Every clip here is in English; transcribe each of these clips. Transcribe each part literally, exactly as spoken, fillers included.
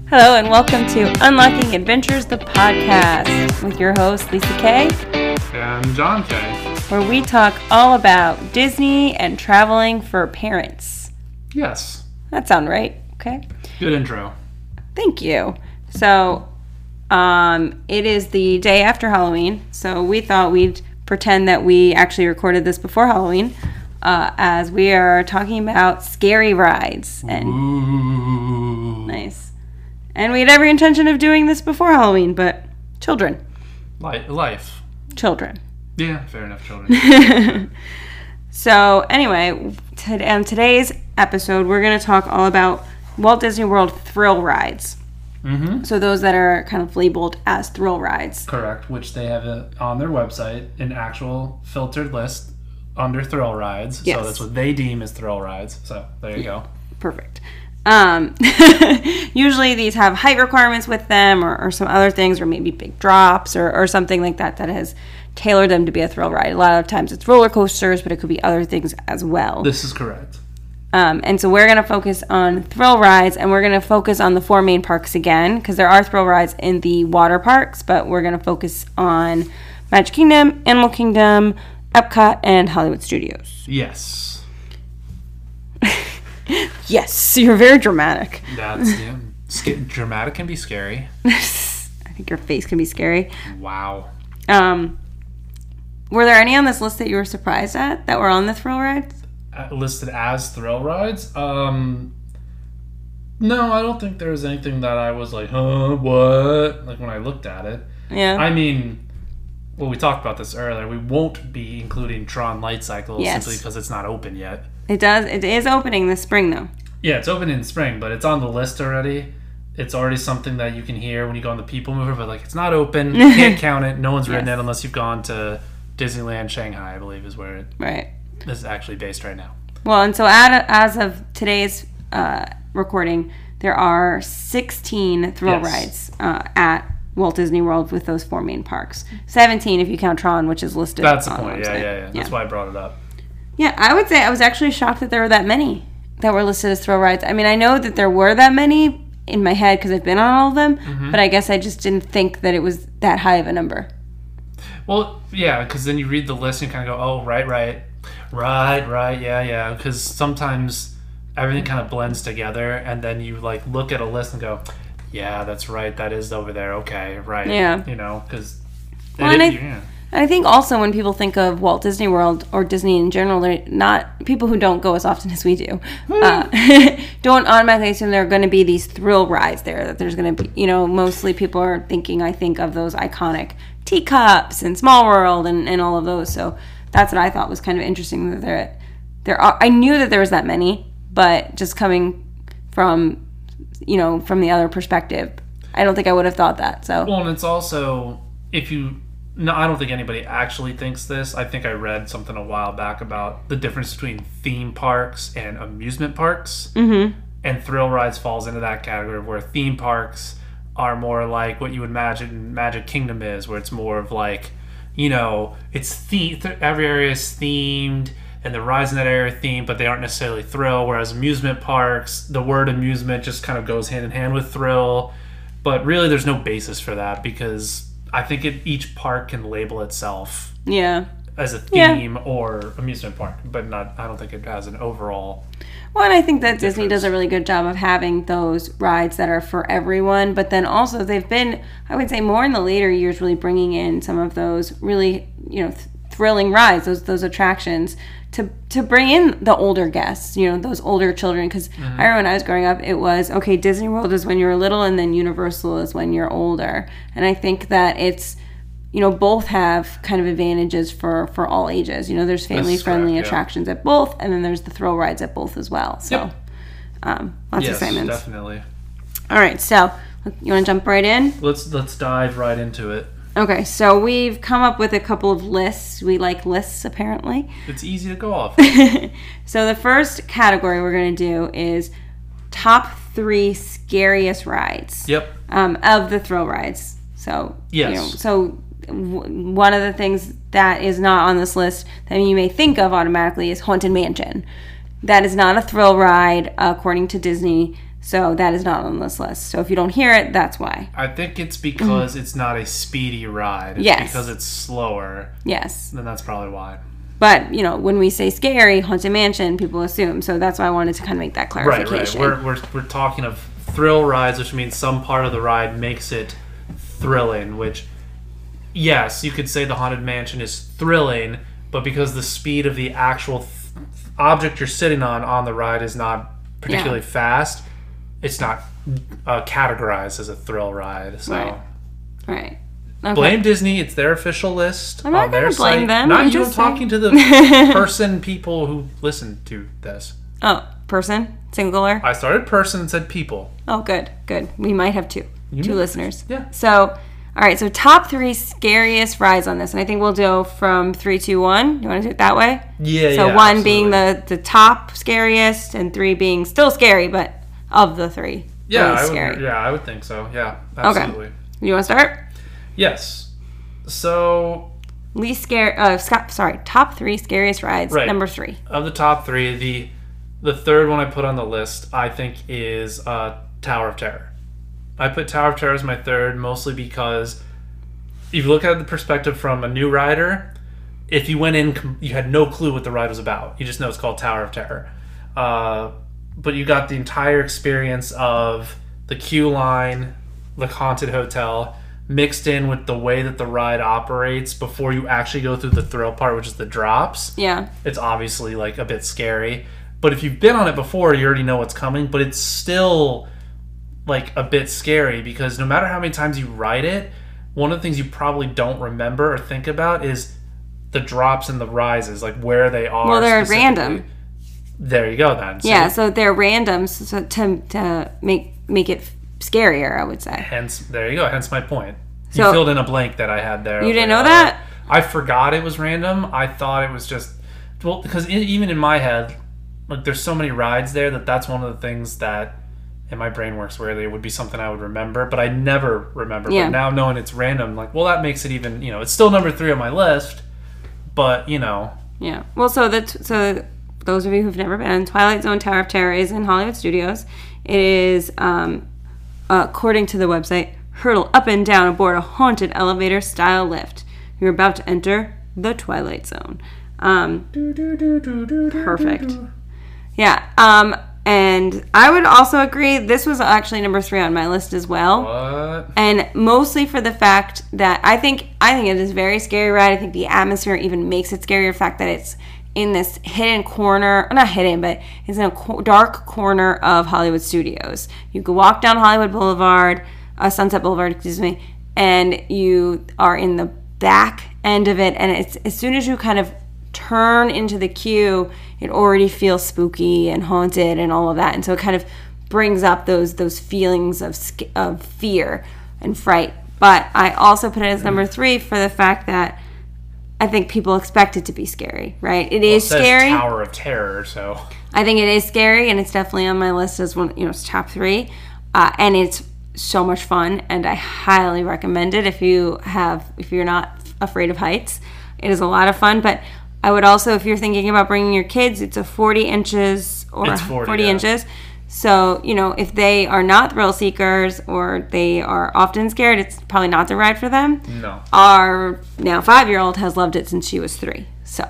Hello and welcome to Unlocking Adventures, the podcast, with your host Lisa Kay and John Kay, where we talk all about Disney and traveling for parents. Yes. That sounds right. Okay. Good intro. Thank you. So, um, it is the day after Halloween, so we thought we'd pretend that we actually recorded this before Halloween, uh, as we are talking about scary rides. And Ooh. Nice. And we had every intention of doing this before Halloween, but children. Li- life. Children. Yeah, fair enough, children. So, anyway, to, on today's episode, we're going to talk all about Walt Disney World thrill rides. Mm-hmm. So those that are kind of labeled as thrill rides. Correct, which they have a, on their website, an actual filtered list under thrill rides. Yes. So that's what they deem as thrill rides. So there you go. Perfect. Um, usually these have height requirements with them or, or some other things, or maybe big drops or, or something like that that has tailored them to be a thrill ride. A lot of times it's roller coasters, but it could be other things as well. This is correct. Um, and so we're going to focus on thrill rides, and we're going to focus on the four main parks again, because there are thrill rides in the water parks, but we're going to focus on Magic Kingdom, Animal Kingdom, Epcot, and Hollywood Studios. Yes. Yes, you're very dramatic. That's, yeah. Sc- dramatic can be scary. I think your face can be scary. Wow. Um, were there any on this list that you were surprised at that were on the thrill rides? Uh, listed as thrill rides? Um, no, I don't think there was anything that I was like, huh, what? Like when I looked at it. Yeah. I mean, well, we talked about this earlier. We won't be including Tron Light Cycle Yes. simply because it's not open yet. It does. It is opening this spring, though. Yeah, it's open in spring, but it's on the list already. It's already something that you can hear when you go on the People Mover, but like it's not open. You can't count it. No one's written Yes. it unless you've gone to Disneyland Shanghai, I believe, is where it Right. is actually based right now. Well, and so at, as of today's uh, recording, there are sixteen thrill Yes. rides uh, at Walt Disney World with those four main parks. seventeen if you count Tron, which is listed. That's the on point. The Yeah, website. yeah, yeah. That's why I brought it up. Yeah, I would say I was actually shocked that there were that many that were listed as thrill rides. I mean, I know that there were that many in my head because I've been on all of them, Mm-hmm. but I guess I just didn't think that it was that high of a number. Well, yeah, because then you read the list and kind of go, oh, right, right, right, right, yeah, yeah. Because sometimes everything kind of blends together, and then you like look at a list and go, yeah, that's right, that is over there. Okay, right. Yeah. You know, because. Well, and I- yeah. I think also when people think of Walt Disney World or Disney in general, they're not people who don't go as often as we do. Uh, don't automatically assume there are going to be these thrill rides there. That there's going to be, you know, mostly people are thinking, I think, of those iconic teacups and Small World and, and all of those. So that's what I thought was kind of interesting. That there, there are. I knew that there was that many, but just coming from, you know, from the other perspective, I don't think I would have thought that. So Well, and it's also if you. No, I don't think anybody actually thinks this. I think I read something a while back about the difference between theme parks and amusement parks. Mm-hmm. And thrill rides falls into that category where theme parks are more like what you would imagine Magic Kingdom is, where it's more of like, you know, it's the- th- every area is themed and the rides in that area are themed, but they aren't necessarily thrill. Whereas amusement parks, the word amusement just kind of goes hand in hand with thrill. But really there's no basis for that because I think it, each park can label itself yeah. as a Yeah. theme or amusement park, but not. I don't think it has an overall. Well, and I think that Disney difference. does a really good job of having those rides that are for everyone, but then also they've been, I would say, more in the later years, really bringing in some of those really, you know, th- thrilling rides, those those attractions to to bring in the older guests, you know, those older children. Because Mm-hmm. I remember when I was growing up, it was okay. Disney World is when you're little, and then Universal is when you're older. And I think that it's, you know, both have kind of advantages for, for all ages. You know, there's family-friendly correct, yeah. attractions at both, and then there's the thrill rides at both as well. So, Yep. um, lots yes, of segments. definitely. All right, so you want to jump right in? Let's let's dive right into it. Okay, so we've come up with a couple of lists. We like lists, apparently. It's easy to go off. So the first category we're going to do is top three scariest rides. Yep. Um, of the thrill rides. So, Yes. you know, so w- one of the things that is not on this list that you may think of automatically is Haunted Mansion. That is not a thrill ride, according to Disney. So that is not on this list. So if you don't hear it, that's why. I think it's because it's not a speedy ride. It's Yes. because it's slower. Yes. Then that's probably why. But, you know, when we say scary, Haunted Mansion, people assume. So that's why I wanted to kind of make that Right, clarification. right. We're, we're, we're talking of thrill rides, which means some part of the ride makes it thrilling, which, yes, you could say the Haunted Mansion is thrilling, but because the speed of the actual th- object you're sitting on on the ride is not particularly Yeah. fast, it's not uh, categorized as a thrill ride. So Right. Right. Okay. blame Disney. It's their official list I'm not on their gonna blame site. them, Not I'm you. just I'm talking to the person, people who listen to this. Oh, person? Singular? I started person and said people. Oh, good. Good. We might have two. You two may- listeners. Yeah. So, all right. So, top three scariest rides on this. And I think we'll do from three, two, one. You want to do it that way? Yeah, So, yeah, one being absolutely. the, the top scariest, and three being still scary, but of the three. Yeah, really I scary. would, yeah, I would think so. Yeah, absolutely. Okay. You want to start? Yes. So, Least scary. Uh, Scott, sorry. Top three scariest rides. Right. Number three. of the top three, the the third one I put on the list, I think, is uh, Tower of Terror. I put Tower of Terror as my third, mostly because if you look at the perspective from a new rider, if you went in, com- you had no clue what the ride was about. You just know it's called Tower of Terror. Uh, but you got the entire experience of the queue line, the haunted hotel, mixed in with the way that the ride operates before you actually go through the thrill part, which is the drops. Yeah. It's obviously like a bit scary. But if you've been on it before, you already know what's coming. But it's still like a bit scary because no matter how many times you ride it, one of the things you probably don't remember or think about is the drops and the rises, like where they are. Well, they're specifically. random. There you go then. So Yeah. So they're random so to, to make, make it scarier, I would say. Hence, there you go. Hence my point. So- you filled in a blank that I had there. You didn't Like, know uh, that? I forgot it was random. I thought it was just well because e- even in my head, like there's so many rides there that that's one of the things that in my brain works weirdly. It would be something I would remember, but I never remember. Yeah. But now knowing it's random, like well, that makes it even. You know, it's still number three on my list, but you know, Yeah. Well, so that so those of you who've never been, Twilight Zone Tower of Terror is in Hollywood Studios. It is, um, according to the website, hurtle up and down aboard a haunted elevator style lift. You're about to enter the Twilight Zone. Um, perfect. Yeah. Um, and I would also agree. This was actually number three on my list as well. what? And mostly for the fact that I think I think it is a very scary ride. I think the atmosphere even makes it scarier. The fact that it's in this hidden corner, not hidden, but it's in a co- dark corner of Hollywood Studios. You could walk down Hollywood Boulevard, uh, Sunset Boulevard, excuse me, and you are in the back end of it. And it's as soon as you kind of turn into the queue, it already feels spooky and haunted and all of that. And so it kind of brings up those those feelings of sc- of fear and fright. But I also put it as number three for the fact that I think people expect it to be scary, right? It Well, it is says scary. Tower of Terror, so I think it is scary, and it's definitely on my list as one, you know, it's top three. Uh, and it's so much fun, and I highly recommend it if you have, if you're not afraid of heights. It is a lot of fun, but I would also, if you're thinking about bringing your kids, it's a forty inches or It's forty, forty yeah. inches. So, you know, if they are not thrill seekers or they are often scared, it's probably not the ride for them. no. Our now five-year-old has loved it since she was three. So,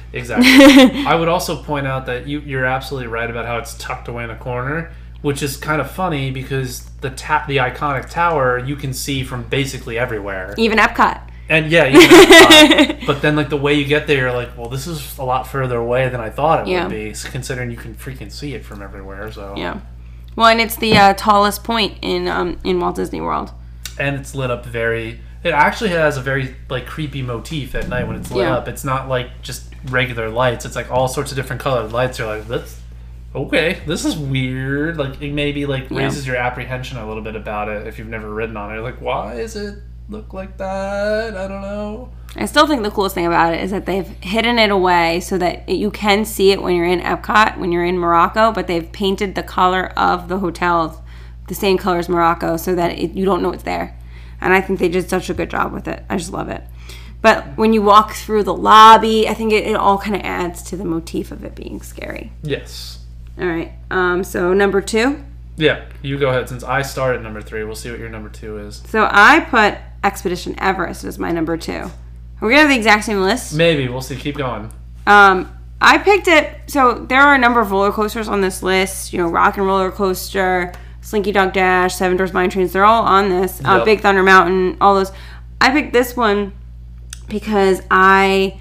Exactly. I would also point out that you, you're absolutely right about how it's tucked away in a corner, which is kind of funny because the ta- the iconic tower you can see from basically everywhere. even Epcot. And yeah, you can, uh, but then like the way you get there, you're like, well, this is a lot further away than I thought it Yeah. would be, considering you can freaking see it from everywhere. So Yeah. Well, and it's the uh, tallest point in um, in Walt Disney World. and it's lit up very. It actually has a very like creepy motif at night when it's lit Yeah. up. It's not like just regular lights. It's like all sorts of different colored lights. You're like, that's okay. This is weird. Like it maybe like Yeah. raises your apprehension a little bit about it if you've never ridden on it. You're like, why is it look like that? I don't know. I still think the coolest thing about it is that they've hidden it away so that it, you can see it when you're in Epcot, when you're in Morocco, but they've painted the color of the hotel the same color as Morocco so that it, you don't know it's there. And I think they did such a good job with it. I just love it. But when you walk through the lobby, I think it, it all kind of adds to the motif of it being scary. Yes. All right. Um, so number two. Yeah, you go ahead. Since I started number three, we'll see what your number two is. So I put Expedition Everest as my number two. Are we gonna have the exact same list? Maybe. We'll see. Keep going. Um, I picked it. So there are a number of roller coasters on this list. You know, Rock and Roller Coaster, Slinky Dog Dash, Seven Dwarfs Mine Trains. They're all on this. Uh, Yep. Big Thunder Mountain. All those. I picked this one because I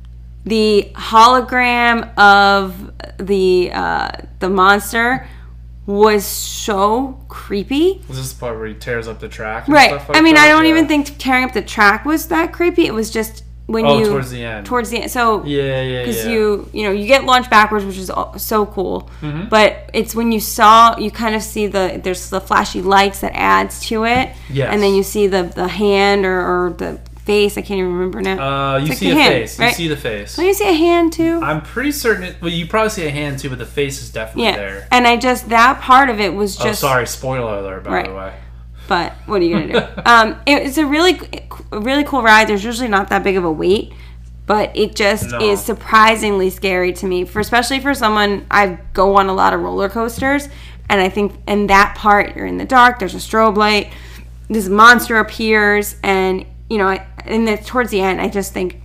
the hologram of the uh, the monster was so creepy. Is this the part where he tears up the track and Right. stuff like I mean, that? I don't Yeah. even think tearing up the track was that creepy. It was just when Oh, you towards the end. Towards the end. So Yeah, yeah, because yeah. you you know you get launched backwards, which is al- so cool. Mhm. But it's when you saw you kind of see the there's the flashy lights that adds to it. Yes. And then you see the the hand or, or the face. I can't even remember now. Uh, you like see the a hand, face. right? You see the face. Don't you see a hand too? I'm pretty certain. It, well, you probably see a hand too, but the face is definitely Yeah. there. And I just that part of it was Oh, just. sorry. Spoiler alert, by Right. the way. But what are you gonna do? um, it, it's a really, a really cool ride. There's usually not that big of a wait, but it just No. is surprisingly scary to me. For especially for someone, I go on a lot of roller coasters, and I think in that part you're in the dark. There's a strobe light. This monster appears, and you know, I, and then towards the end, I just think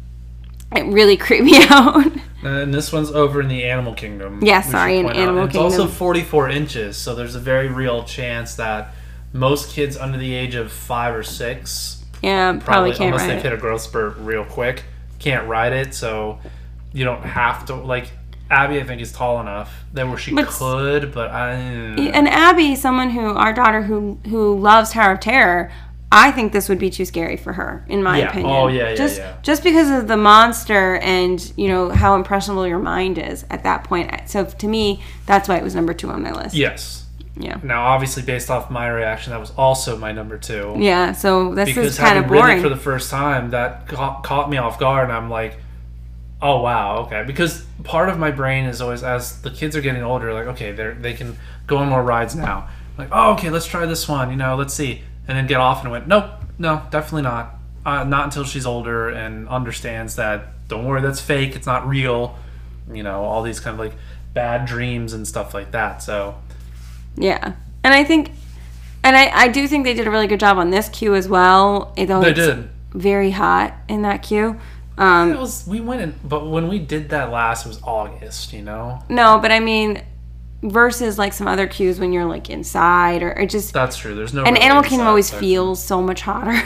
it really creeped me out. And this one's over in the Animal Kingdom. Yeah, we sorry, should in point out. Animal And It's also Kingdom. forty-four inches, so there's a very real chance that most kids under the age of five or six Yeah, probably, probably, can't unless ride they've it. hit a growth spurt real quick, can't ride it. So you don't have to. Like Abby, I think is tall enough that where she But- could, but I. And Abby, someone who our daughter who who loves Tower of Terror, I think this would be too scary for her, in my Yeah. opinion. Oh, yeah, yeah, just, yeah. Just because of the monster and you know how impressionable your mind is at that point. So to me, that's why it was number two on my list. Yes. Yeah. Now, obviously, based off my reaction, that was also my number two. Yeah. So this Because is kind having of ridden boring. it for the first time, that caught, caught me off guard, and I'm like, oh wow, okay. Because part of my brain is always, as the kids are getting older, like, okay, they they can go on more rides now. Like, oh, okay, let's try this one. You know, let's see, and then get off and went, nope, no, definitely not. Uh, not until she's older and understands that. Don't worry, that's fake. It's not real. You know, all these kind of like bad dreams and stuff like that. So. Yeah. And I think, and I, I do think they did a really good job on this queue as well. Though They it's did. very hot in that queue. It Um, was we went in, but when we did that last, it was August. You know. no, but I mean, versus like some other queues when you're like inside or it just. That's true. There's no. And really Animal Kingdom inside always section. feels so much hotter.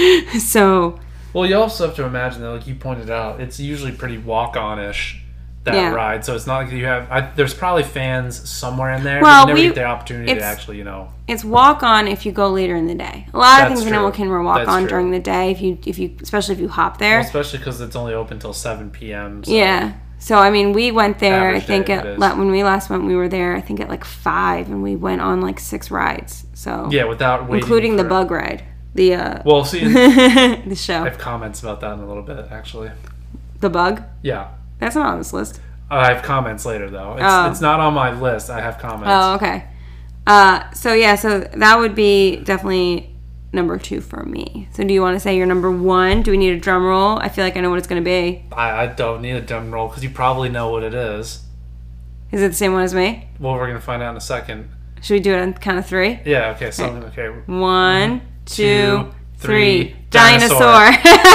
So, Well, you also have to imagine that, like you pointed out, it's usually pretty walk-on-ish, that Yeah. ride. So it's not like you have. I, there's probably fans somewhere in there. Well, but you never we- get the opportunity to it's- actually, you know. it's walk on if you go later in the day. A lot of That's things in true. Animal Kingdom are walk That's on true. during the day if you if you especially if you hop there. Well, especially because it's only open till seven p.m. So. Yeah. So I mean, we went there. Average I think day at it is. la- when we last went, we were there. I think at like five, and we went on like six rides. So Yeah, without waiting. including the for- bug ride, the uh, Well, see, I the show, have comments about that in a little bit, actually. the bug. Yeah. That's not on this list. I have comments later, though. It's, Oh. it's not on my list. I have comments. Oh, okay. Uh, so yeah, so that would be definitely number two for me. So do you want to say your number one? Do we need a drum roll? I feel like I know what it's going to be. I, I don't need a drum roll because you probably know what it is. Is it the same one as me? Well, we're going to find out in a second. Should we do it on count of three? Yeah, okay, so okay. One, two, two, three. three. Dinosaur.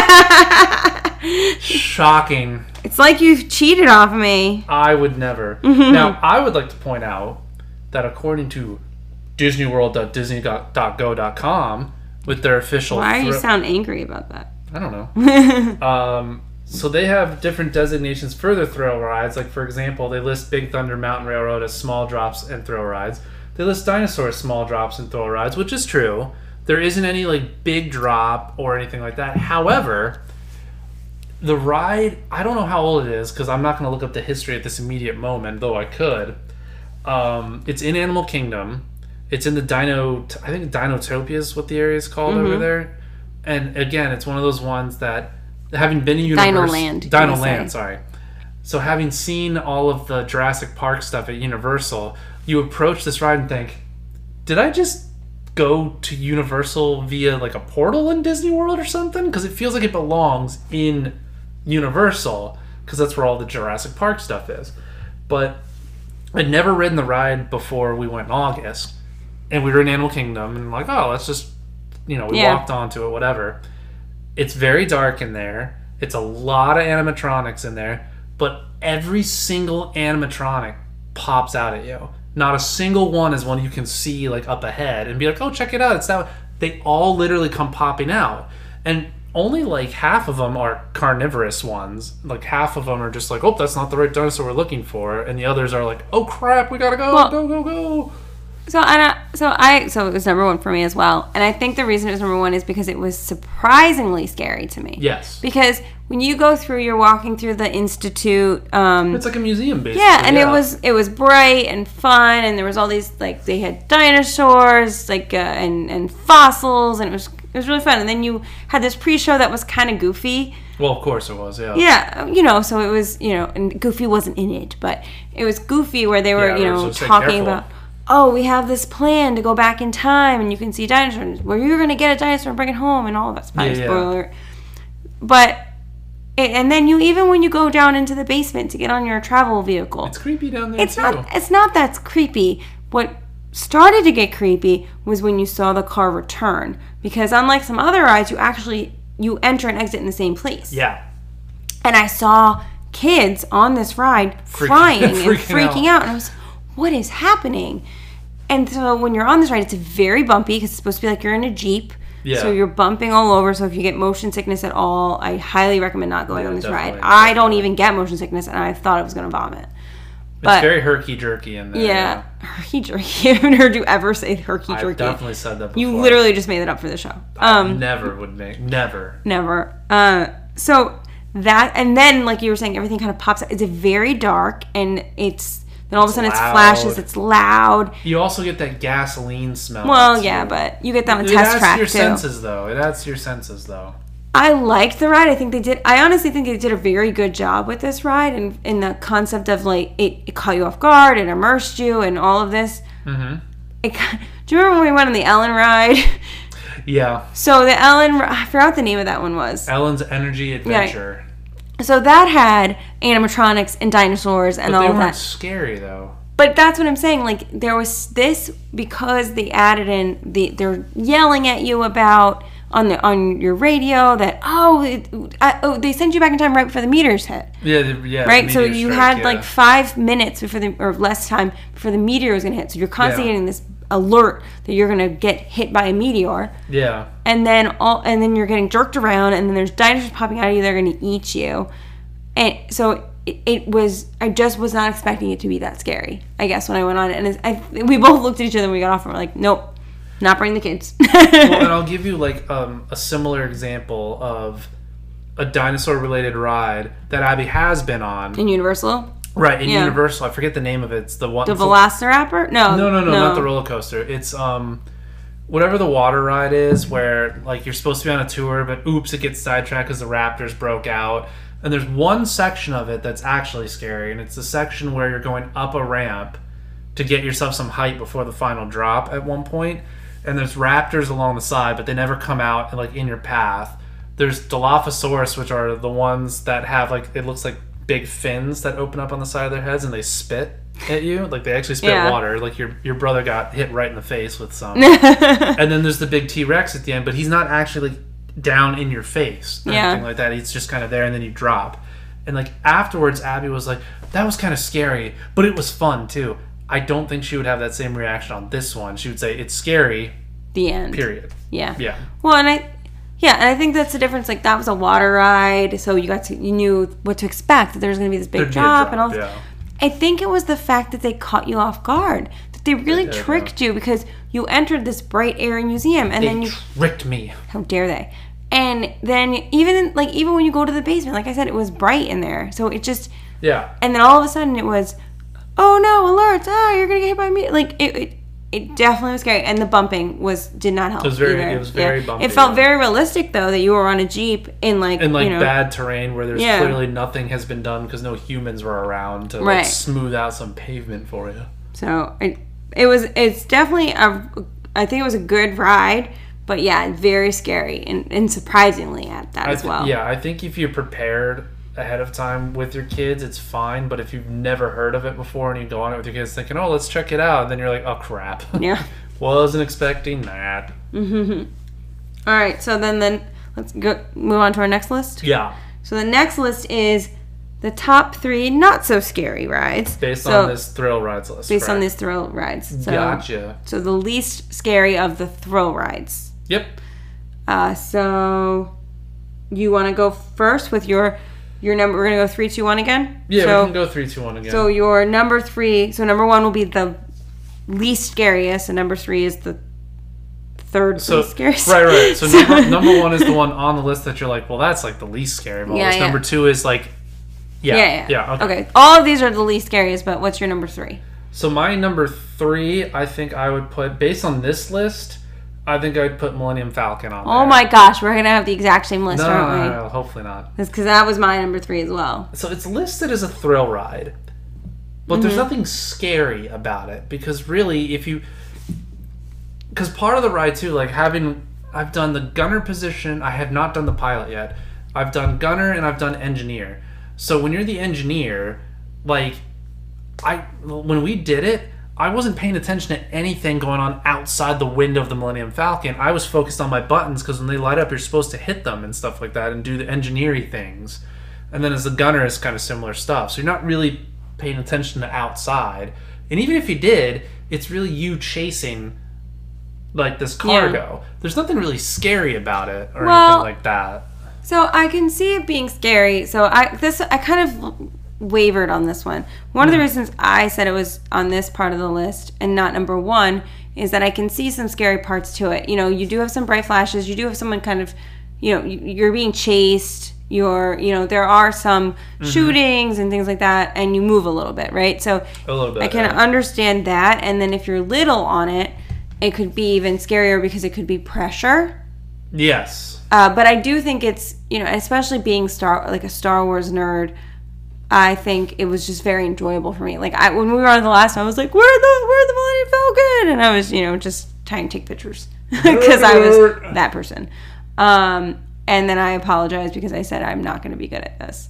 Shocking. It's like you've cheated off me. I would never. Now, I would like to point out that according to disney world dot disney dot go dot com, with their official... Why do you thri- sound angry about that? I don't know. um, so they have different designations for their thrill rides. Like, for example, they list Big Thunder Mountain Railroad as small drops and thrill rides. They list Dinosaur as small drops and thrill rides, which is true. There isn't any, like, big drop or anything like that. However, the ride, I don't know how old it is because I'm not going to look up the history at this immediate moment, though I could. Um, it's in Animal Kingdom. It's in the Dino, I think Dinotopia is what the area is called over there. And again, it's one of those ones that, having been in Universal... Dinoland, Dino you say. Land, sorry. So having seen all of the Jurassic Park stuff at Universal, you approach this ride and think, did I just go to Universal via like a portal in Disney World or something? Because it feels like it belongs in Universal, because that's where all the Jurassic Park stuff is. But I'd never ridden the ride before we went in August. And we were in Animal Kingdom. And like, oh, let's just, you know, we Yeah. walked onto it, whatever. It's very dark in there. It's a lot of animatronics in there. But every single animatronic pops out at you. Not a single one is one you can see like up ahead and be like, oh, check it out. It's that. They all literally come popping out. And only like half of them are carnivorous ones. Like half of them are just like, oh, that's not the right dinosaur we're looking for. And the others are like, oh crap, we gotta go, Well, go, go, go. So and I, so I so it was number one for me as well, and I think the reason it was number one is because it was surprisingly scary to me. Yes. Because when you go through, you're walking through the institute. Um, It's like a museum, basically. yeah, and it was it was bright and fun, and there was all these like they had dinosaurs, like uh, and and fossils, and it was it was really fun. And then you had this pre-show that was kind of goofy. Well, of course it was, yeah. Yeah, you know, so it was, you know, and Goofy wasn't in it, but it was Goofy where they were, Yeah, you they were know, supposed to say, talking "Careful." about, oh, we have this plan to go back in time, and you can see dinosaurs. Where you're going to get a dinosaur and bring it home, and all of that. Yeah, yeah. Spoiler. But, and then you, even when you go down into the basement to get on your travel vehicle, It's creepy down there, it's too. not, it's not that creepy. What started to get creepy was when you saw the car return. Because unlike some other rides, you actually, you enter and exit in the same place. Yeah. And I saw kids on this ride Freaking- crying and freaking freaking out. out. And I was, what is happening? And so when you're on this ride, it's very bumpy because it's supposed to be like you're in a Jeep. Yeah. So you're bumping all over. So if you get motion sickness at all, I highly recommend not going Yeah, on this ride. definitely, I don't definitely. even get motion sickness, and I thought I was going to vomit. It's But very herky-jerky in there. yeah, herky jerky. I haven't heard you ever say herky I've jerky. definitely said that before. You literally just made that up for the show. I Um, never would make... Never. Never. Uh, so that, and then like you were saying, everything kind of pops out. It's very dark, and it's then all of a sudden It's it's loud. flashes. It's loud. You also get that gasoline smell. Well, too. yeah, but you get that on It test adds track to your too. senses, though. It adds to your senses, though. I liked the ride. I think they did. I honestly think they did a very good job with this ride, and in the concept of like it, it caught you off guard, it immersed you, and all of this. Mm-hmm. It, do you remember when we went on the Ellen ride? Yeah. So the Ellen, I forgot what the name of that one was. Ellen's Energy Adventure. So that had animatronics and dinosaurs and But all they of weren't that. scary, though. But that's what I'm saying. Like there was this because they added in the they're yelling at you about on the on your radio that oh, it, I, oh they send you back in time right before the meters hit. Yeah, the, yeah. Right, the so meteor you strike, had yeah. like five minutes before the or less time before the meteor was gonna hit. So you're constantly Yeah. getting this alert that you're gonna get hit by a meteor, Yeah. and then all and then you're getting jerked around, and then there's dinosaurs popping out of you. They're gonna eat you, and so it, it was. I just was not expecting it to be that scary. I guess when I went on it, and it's, I we both looked at each other and we got off and we're like, nope, not bring the kids. Well, and I'll give you like um, a similar example of a dinosaur-related ride that Abby has been on. In Universal, Right, in Yeah. Universal. I forget the name of it. It's the one. the it's a- Velociraptor. No, No, no, no, not the roller coaster. It's um, whatever the water ride is, where like you're supposed to be on a tour, but oops, it gets sidetracked because the raptors broke out. And there's one section of it that's actually scary, and it's the section where you're going up a ramp to get yourself some height before the final drop at one point. And there's raptors along the side, but they never come out like in your path. There's Dilophosaurus, which are the ones that have like it looks like big fins that open up on the side of their heads, and they spit at you. Like they actually spit Yeah. water. Like your your brother got hit right in the face with some. And then there's the big T-Rex at the end, but he's not actually like down in your face or Yeah. anything like that. He's just kind of there, and then you drop. And like afterwards, Abby was like, "That was kind of scary, but it was fun too." I don't think she would have that same reaction on this one. She would say it's scary. The end. Period. Yeah. Yeah. Well, and I, yeah, and I think that's the difference. Like that was a water ride, so you got to you knew what to expect. That there was going to be this big There'd be a drop, and drop, all. yeah. I think it was the fact that they caught you off guard. That they really did, tricked you because you entered this bright airy museum, and They then you tricked me. how dare they? And then even like even when you go to the basement, like I said, it was bright in there, so it just Yeah. and then all of a sudden it was, oh no, alerts! Ah, you're gonna get hit by me! Like it, it, it definitely was scary, and the bumping was did not help. It was very- either. it was very Yeah. bumpy, It felt yeah. very realistic though that you were on a Jeep in like In like you know, bad terrain where there's Yeah. clearly nothing has been done because no humans were around to like, Right. smooth out some pavement for you. So it it was it's definitely a I think it was a good ride, but yeah, very scary and, and surprisingly at that I as th- well. Yeah, I think if you're prepared ahead of time with your kids, it's fine. But if you've never heard of it before and you go on it with your kids thinking, oh, let's check it out, and then you're like, oh, crap. Yeah. Wasn't expecting that. Mm-hmm. All right, so then, then let's go move on to our next list. Yeah. So the next list is the top three not so scary rides. Based so, on this thrill rides list. Based correct? on these thrill rides. So, gotcha. So the least scary of the thrill rides. Yep. Uh, so you want to go first with your your number? We're gonna go three, two, one again. Yeah, so, we can go three, two, one again. So your number three. So number one will be the least scariest, and number three is the third so, least scariest. Right, right. So, so number, number one is the one on the list that you're like, well, that's like the least scary of all yeah, this. yeah. Number two is like, yeah, yeah, yeah. yeah okay. okay. All of these are the least scariest, but what's your number three? So my number three, I think I would put, based on this list, I think I'd put Millennium Falcon on there. Oh my gosh, we're gonna have the exact same list, no, aren't we? no, no, no, hopefully not. Because that was my number three as well. So it's listed as a thrill ride, but mm-hmm. there's nothing scary about it because really, if you, because part of the ride too, like having, I've done the gunner position. I have not done the pilot yet. I've done gunner and I've done engineer. So when you're the engineer, like, I when we did it, I wasn't paying attention to anything going on outside the window of the Millennium Falcon. I was focused on my buttons because when they light up, you're supposed to hit them and stuff like that and do the engineering things. And then as the gunner, it's kind of similar stuff. So you're not really paying attention to outside. And even if you did, it's really you chasing like this cargo. Yeah. There's nothing really scary about it or well, anything like that. So I can see it being scary. So I this I kind of wavered on this one. One mm. of the reasons I said it was on this part of the list and not number one is that I can see some scary parts to it. You know, you do have some bright flashes. You do have someone kind of, you know, you're being chased. You're, you know, there are some mm-hmm. shootings and things like that, and you move a little bit, right? So a little bit, I can yeah. understand that. And then if you're little on it, it could be even scarier because it could be pressure. Yes. Uh, but I do think it's, you know, especially being Star like a Star Wars nerd, I think it was just very enjoyable for me. Like I, when we were on the last one, I was like, "Where the where the Millennium Falcon?" And I was, you know, just trying to take pictures because I was that person. Um, and then I apologized because I said I'm not going to be good at this.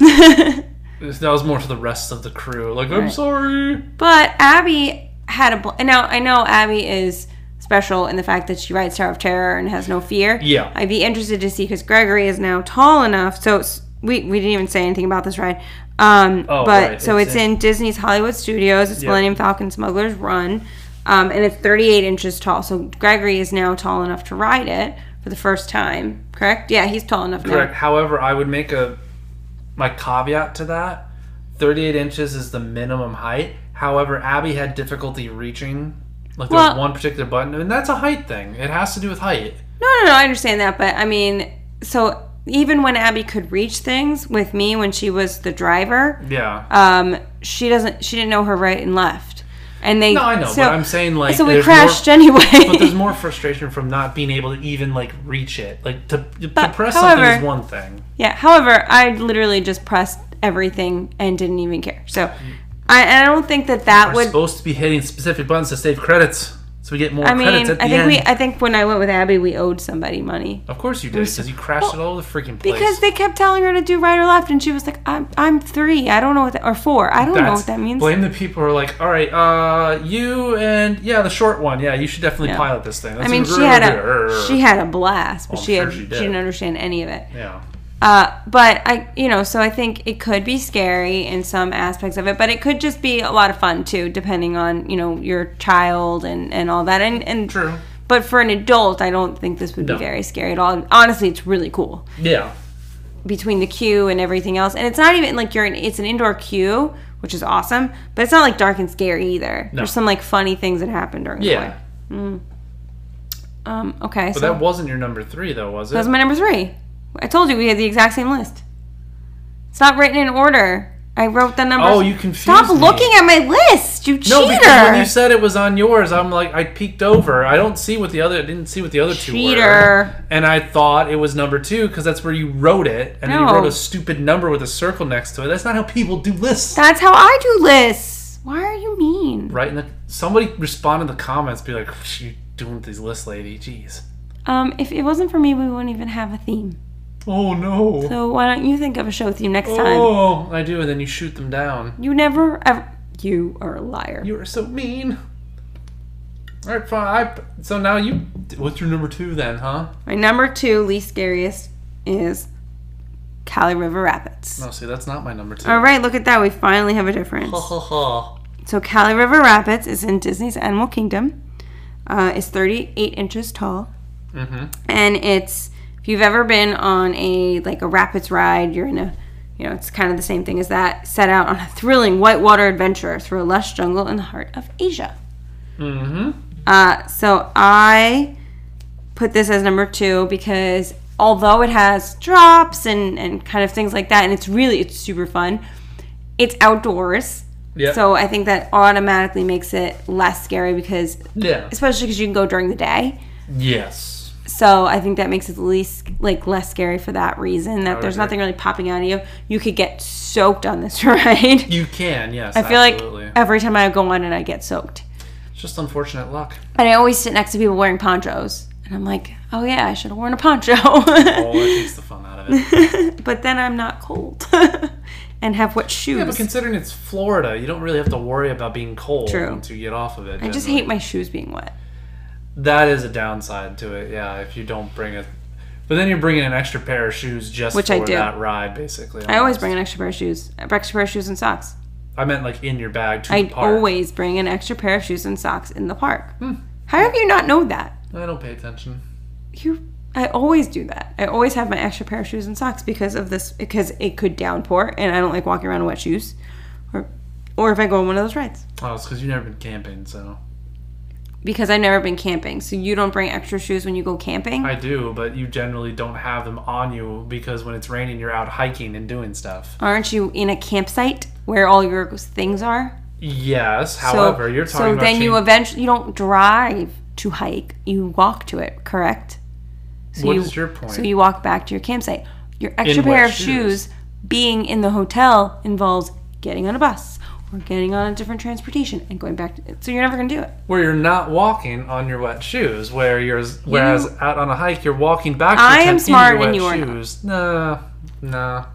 That was more for the rest of the crew. Like, I'm right. sorry. But Abby had a... Bl- now, I know Abby is special in the fact that she rides Tower of Terror and has no fear. Yeah. I'd be interested to see, because Gregory is now tall enough, so we, we didn't even say anything about this ride. Um, oh, but right. So it's, it's in, in Disney's Hollywood Studios. It's yep. Millennium Falcon Smuggler's Run. Um, and it's thirty-eight inches tall. So Gregory is now tall enough to ride it for the first time. Correct? Yeah, he's tall enough Correct. now. However, I would make a... My caveat to that, thirty-eight inches is the minimum height. However, Abby had difficulty reaching, like there well, was one particular button, and that's a height thing. It has to do with height. No, no, no, I understand that, but I mean, so even when Abby could reach things with me when she was the driver, yeah, um, she doesn't, she didn't know her right and left. And they, no, I know, so, but I'm saying like so we crashed more, anyway. But there's more frustration from not being able to even like reach it. Like to, to but, press however, something is one thing. Yeah. However, I literally just pressed everything and didn't even care. So, I and I don't think that that We're would supposed to be hitting specific buttons to save credits, so we get more I mean, credits at the I think end. we. I think when I went with Abby, we owed somebody money. Of course you did, because you crashed well, it all over the freaking place. Because they kept telling her to do right or left, and she was like, "I'm I'm three. I don't know what that, or four. I don't That's, know what that means." Blame the people who are like, "All right, uh, you and yeah, the short one. Yeah, you should definitely yeah. pilot this thing." That's I mean, she had a she had a blast, but well, she sure had she, she, did. didn't understand any of it. Yeah. Uh, but I, you know, so I think it could be scary in some aspects of it, but it could just be a lot of fun too, depending on, you know, your child and, and all that. And, and True. But for an adult, I don't think this would no. be very scary at all. Honestly, it's really cool. Yeah. Between the queue and everything else, and it's not even like you're in, it's an indoor queue, which is awesome, but it's not like dark and scary either. No. There's some like funny things that happen during yeah. the way. Mm. Um. Okay. But so that wasn't your number three, though, was it? That was my number three. I told you we had the exact same list. It's not written in order. I wrote the numbers. Oh, you confused Stop me. looking at my list, you cheater! No, because when you said it was on yours, I'm like, I peeked over. I don't see what the other. I didn't see what the other two were. Cheater! And I thought it was number two because that's where you wrote it, and no. then you wrote a stupid number with a circle next to it. That's not how people do lists. That's how I do lists. Why are you mean? Right in the somebody respond in the comments, be like, "What are you doing with these lists, lady?" Jeez. Um, if it wasn't for me, we wouldn't even have a theme. Oh no. So why don't you think of a show theme next time? Oh, I do, and then you shoot them down. You never ever. You are a liar. You are so mean. All right, fine. I, so now you. What's your number two then, huh? My number two least scariest is Kali River Rapids. No, see, that's not my number two. All right, look at that. We finally have a difference. Ha ha ha. So Kali River Rapids is in Disney's Animal Kingdom. Uh, it's thirty-eight inches tall, Mm-hmm. and it's if you've ever been on a like a rapids ride, you're in a, you know, it's kind of the same thing as that. Set out on a thrilling whitewater adventure through a lush jungle in the heart of Asia. Mm-hmm. Uh, so I put this as number two because although it has drops and, and kind of things like that, and it's really, it's super fun, it's outdoors. Yeah. So I think that automatically makes it less scary because, Yeah. especially because you can go during the day. Yes. So I think that makes it the least, like, less scary for that reason, that I there's agree. nothing really popping out of you. You could get soaked on this ride. You can, yes. I feel absolutely. like every time I go on it, I get soaked. It's just unfortunate luck. And I always sit next to people wearing ponchos. And I'm like, oh yeah, I should have worn a poncho. Oh, that takes the fun out of it. But then I'm not cold. And have wet shoes. Yeah, but considering it's Florida, you don't really have to worry about being cold True. once you get off of it. I just generally. hate my shoes being wet. That is a downside to it, yeah, if you don't bring it. But then you're bringing an extra pair of shoes just Which for I do. that ride, basically. I always almost. bring an extra pair of shoes. An extra pair of shoes and socks. I meant like in your bag to I the park. always bring an extra pair of shoes and socks in the park. Hmm. How have you not known that? I don't pay attention. You, I always do that. I always have my extra pair of shoes and socks because of this. Because it could downpour, and I don't like walking around in wet shoes, or, or if I go on one of those rides. Oh, it's because you've never been camping, so. Because I've never been camping, so you don't bring extra shoes when you go camping. I do, but you generally don't have them on you because when it's raining, you're out hiking and doing stuff. Aren't you in a campsite where all your things are? Yes, So- however, you're talking so about. then you change- eventually you don't drive to hike, you walk to it, correct? So What you, is your point? So you walk back to your campsite. Your extra In pair wet of shoes. shoes being in the hotel involves getting on a bus or getting on a different transportation and going back to it. So you're never going to do it. Where you're not walking on your wet shoes, where you're, whereas out on a hike, you're walking back to I your am tent smarter in your than wet you are not. shoes. Nah, nah.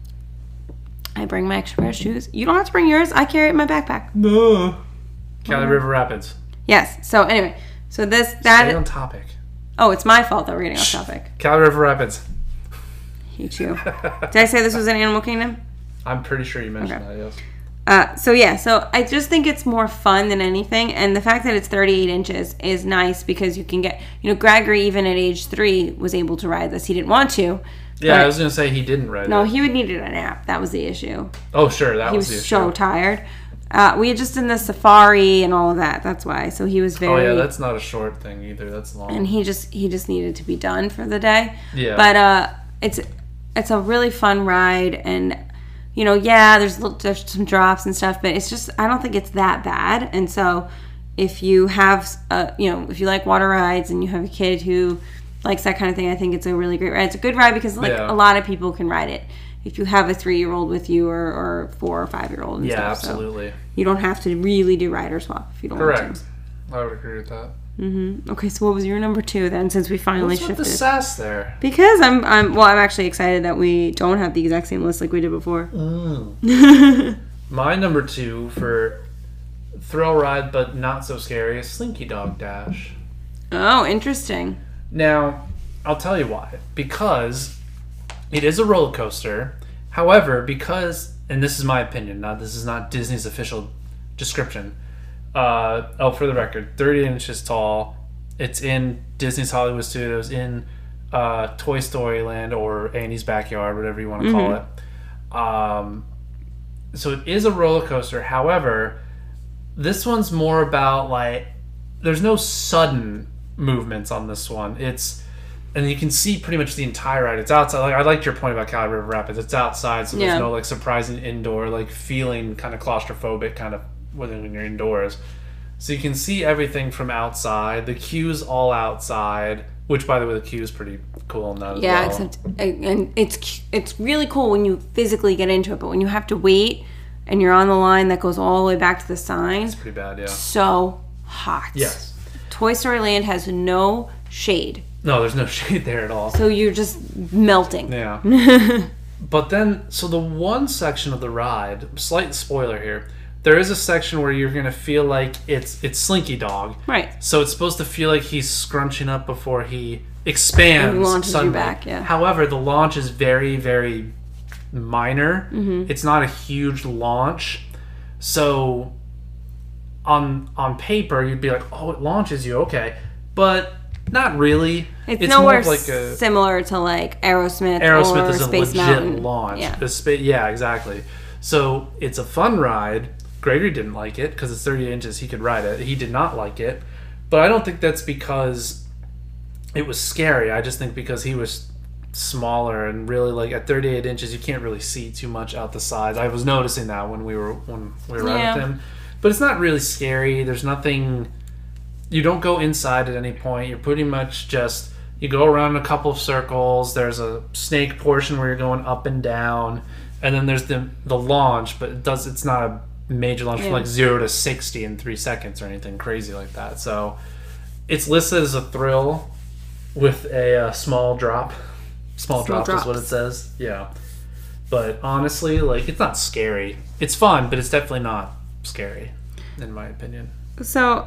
I bring my extra pair of shoes. You don't have to bring yours. I carry it in my backpack. No. Cali River Rapids. Yes. So anyway, so this Stay that on topic. oh, it's my fault that we're getting off topic. Cali River Rapids. You too. Did I say this was in Animal Kingdom? I'm pretty sure you mentioned Okay. that, yes. Uh, so yeah, so I just think it's more fun than anything, and the fact that it's thirty-eight inches is nice because you can get, you know, Gregory even at age three was able to ride this. He didn't want to. Yeah, but- I was going to say he didn't ride No, it. he would needed a nap. That was the issue. Oh, sure, that He was was the so issue. tired. Uh, we had just done the safari and all of that. That's why. So he was Oh, very. yeah, that's not a short thing either. That's long. and he just he just needed to be done for the day. Yeah. But uh, it's it's a really fun ride, and you know, yeah, there's little, there's some drops and stuff, but it's just I don't think it's that bad. And so, if you have uh, you know, if you like water rides and you have a kid who likes that kind of thing, I think it's a really great ride. It's a good ride because like Yeah. a lot of people can ride it. If you have a three-year-old with you or, or four or five-year-old and yeah, stuff. So absolutely. you don't have to really do rider swap if you don't want Correct. to. I would agree with that. Mm-hmm. Okay, so what was your number two then? Since we finally What's with shifted. the sass there? Because I'm, I'm, well, I'm actually excited that we don't have the exact same list like we did before. Mm. My number two for thrill ride, but not so scary, is Slinky Dog Dash. Oh, interesting. Now, I'll tell you why. Because it is a roller coaster. However, because, and this is my opinion, not this is not Disney's official description. Uh, oh, for the record, thirty inches tall. It's in Disney's Hollywood Studios in uh, Toy Story Land or Annie's Backyard, whatever you want to call it. Um, so it is a roller coaster. However, this one's more about like there's no sudden movements on this one. It's and you can see pretty much the entire ride. It's outside. Like I liked your point about Kali River Rapids. It's outside, so there's Yeah. no like surprising indoor like feeling kind of claustrophobic kind of when you're indoors. So you can see everything from outside. The queue's all outside, which by the way, the queue's pretty cool in that as Yeah, well. except and it's it's really cool when you physically get into it, but when you have to wait and you're on the line that goes all the way back to the sign, It's pretty bad, yeah. so hot. Yes. Toy Story Land has no shade. No, there's no shade there at all. So you're just melting. Yeah. But then, so the one section of the ride, slight spoiler here, there is a section where you're going to feel like it's it's Slinky Dog. Right. So it's supposed to feel like he's scrunching up before he expands. And he launches suddenly. you back, yeah. However, the launch is very, very minor. Mm-hmm. It's not a huge launch. So on on paper, you'd be like, oh, it launches you, okay. But not really. It's, it's nowhere more of like a, similar to like Aerosmith, Aerosmith or is a Space legit Mountain. launch. Yeah. The spa- yeah, exactly. So it's a fun ride. Gregory didn't like it because it's thirty inches. He could ride it. He did not like it. But I don't think that's because it was scary. I just think because he was smaller and really like at thirty-eight inches, you can't really see too much out the sides. I was noticing that when we were when we were Yeah. riding with him. But it's not really scary. There's nothing. You don't go inside at any point. You're pretty much just you go around a couple of circles. There's a snake portion where you're going up and down, and then there's the the launch. But it does. It's not a major launch Yeah. from like zero to sixty in three seconds or anything crazy like that. So it's listed as a thrill with a uh, small drop. Small, Small drop is what drops. it says. Yeah. But honestly, like it's not scary. It's fun, but it's definitely not scary, in my opinion. So